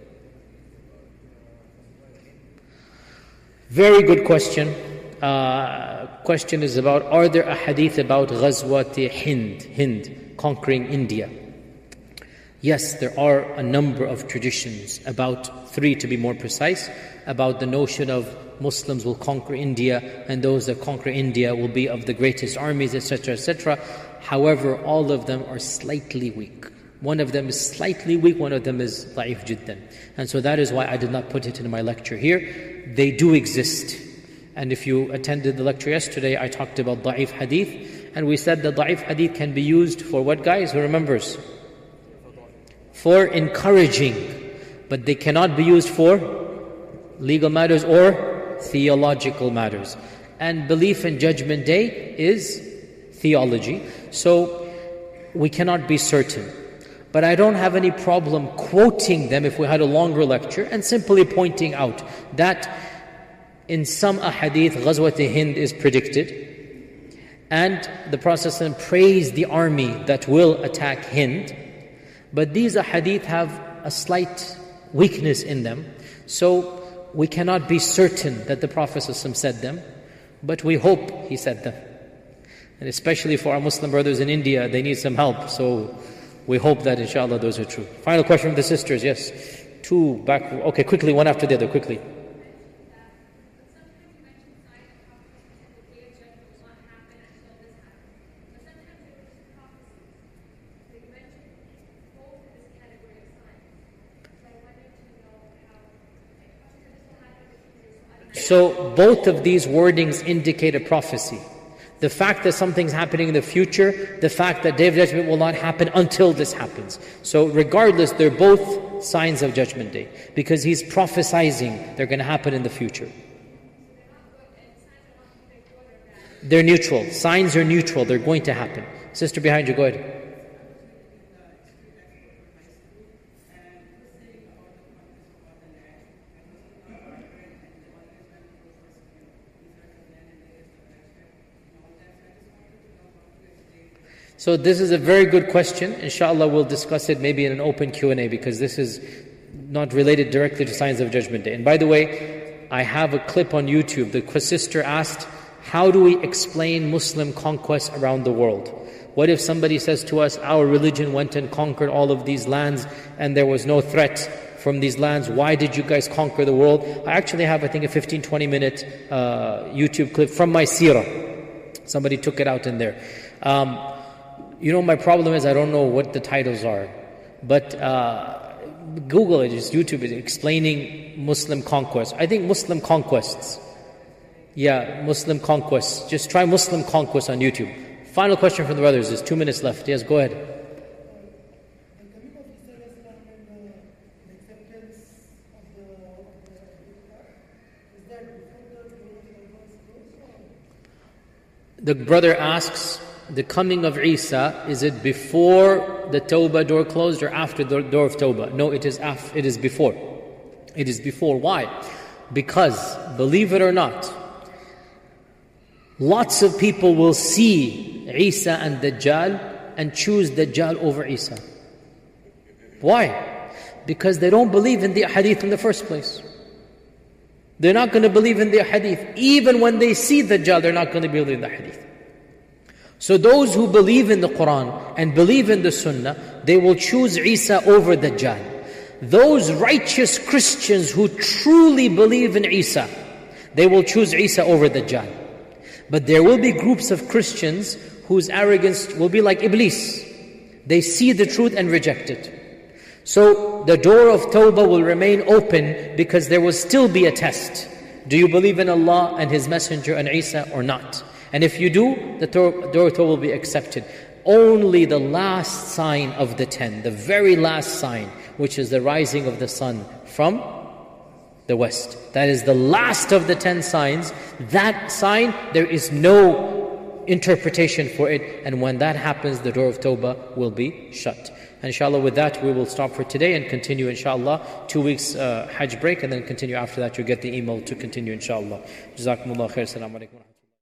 S3: Very good question. Uh, question is about, are there a hadith about Ghazwat Hind, Hind, conquering India? Yes, there are a number of traditions, about three to be more precise, about the notion of Muslims will conquer India, and those that conquer India will be of the greatest armies, et cetera, et cetera. However, all of them are slightly weak. One of them is slightly weak, one of them is da'if jiddan. And so that is why I did not put it in my lecture here. They do exist. And if you attended the lecture yesterday, I talked about da'if hadith, and we said that da'if hadith can be used for what, guys? Who remembers? For encouraging. But they cannot be used for legal matters or theological matters. And belief in Judgment Day is theology. So we cannot be certain. But I don't have any problem quoting them if we had a longer lecture and simply pointing out that in some ahadith, Ghazwat Hind is predicted. And the Prophet praised the army that will attack Hind. But these ahadith have a slight weakness in them. So we cannot be certain that the Prophet ﷺ said them. But we hope He said them. And especially for our Muslim brothers in India, they need some help. So we hope that inshallah those are true. Final question from the sisters, yes. Two back, okay, quickly, one after the other, quickly. So both of these wordings indicate a prophecy. The fact that something's happening in the future, the fact that Day of Judgment will not happen until this happens. So regardless, they're both signs of Judgment Day, because He's prophesizing they're going to happen in the future. They're neutral. Signs are neutral. They're going to happen. Sister behind you, go ahead. So this is a very good question. Inshallah, we'll discuss it maybe in an open Q and A, because this is not related directly to signs of Judgment Day. And by the way, I have a clip on YouTube. The sister asked, how do we explain Muslim conquests around the world? What if somebody says to us, our religion went and conquered all of these lands and there was no threat from these lands? Why did you guys conquer the world? I actually have, I think, a fifteen, twenty minute uh, YouTube clip from my seerah. Somebody took it out in there. Um, You know, my problem is I don't know what the titles are. But uh, Google it, just YouTube it, explaining Muslim conquests. I think Muslim conquests. Yeah, Muslim conquests. Just try Muslim conquests on YouTube. Final question from the brothers. There's two minutes left. Yes, go ahead. The brother asks, the coming of Isa, is it before the Tawbah door closed or after the door of Tawbah? No, it is af- it is before. It is before. Why? Because, believe it or not, lots of people will see Isa and Dajjal and choose Dajjal over Isa. Why? Because they don't believe in the hadith in the first place. They're not going to believe in the hadith. Even when they see Dajjal, they're not going to believe in the hadith. So those who believe in the Quran and believe in the Sunnah, they will choose Isa over Dajjal. Those righteous Christians who truly believe in Isa, they will choose Isa over Dajjal. But there will be groups of Christians whose arrogance will be like Iblis. They see the truth and reject it. So the door of Tawbah will remain open, because there will still be a test. Do you believe in Allah and His Messenger and Isa or not? And if you do, the door of Tawbah will be accepted. Only the last sign of the ten, the very last sign, which is the rising of the sun from the west. That is the last of the ten signs. That sign, there is no interpretation for it. And when that happens, the door of Tawbah will be shut. And inshallah, with that, we will stop for today and continue, inshallah, two weeks uh, Hajj break, and then continue after that. You'll get the email to continue, inshallah. Jazakumullah khair. Assalamu alaikum.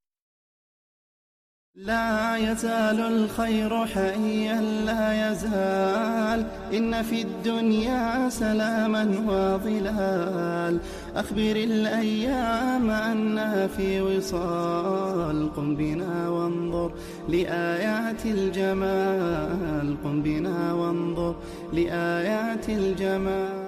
S6: لا يزال الخير حيا لا يزال إن في الدنيا سلاما وظلال أخبر الأيام أنها في وصال قم بنا وانظر لآيات الجمال قم بنا وانظر لآيات الجمال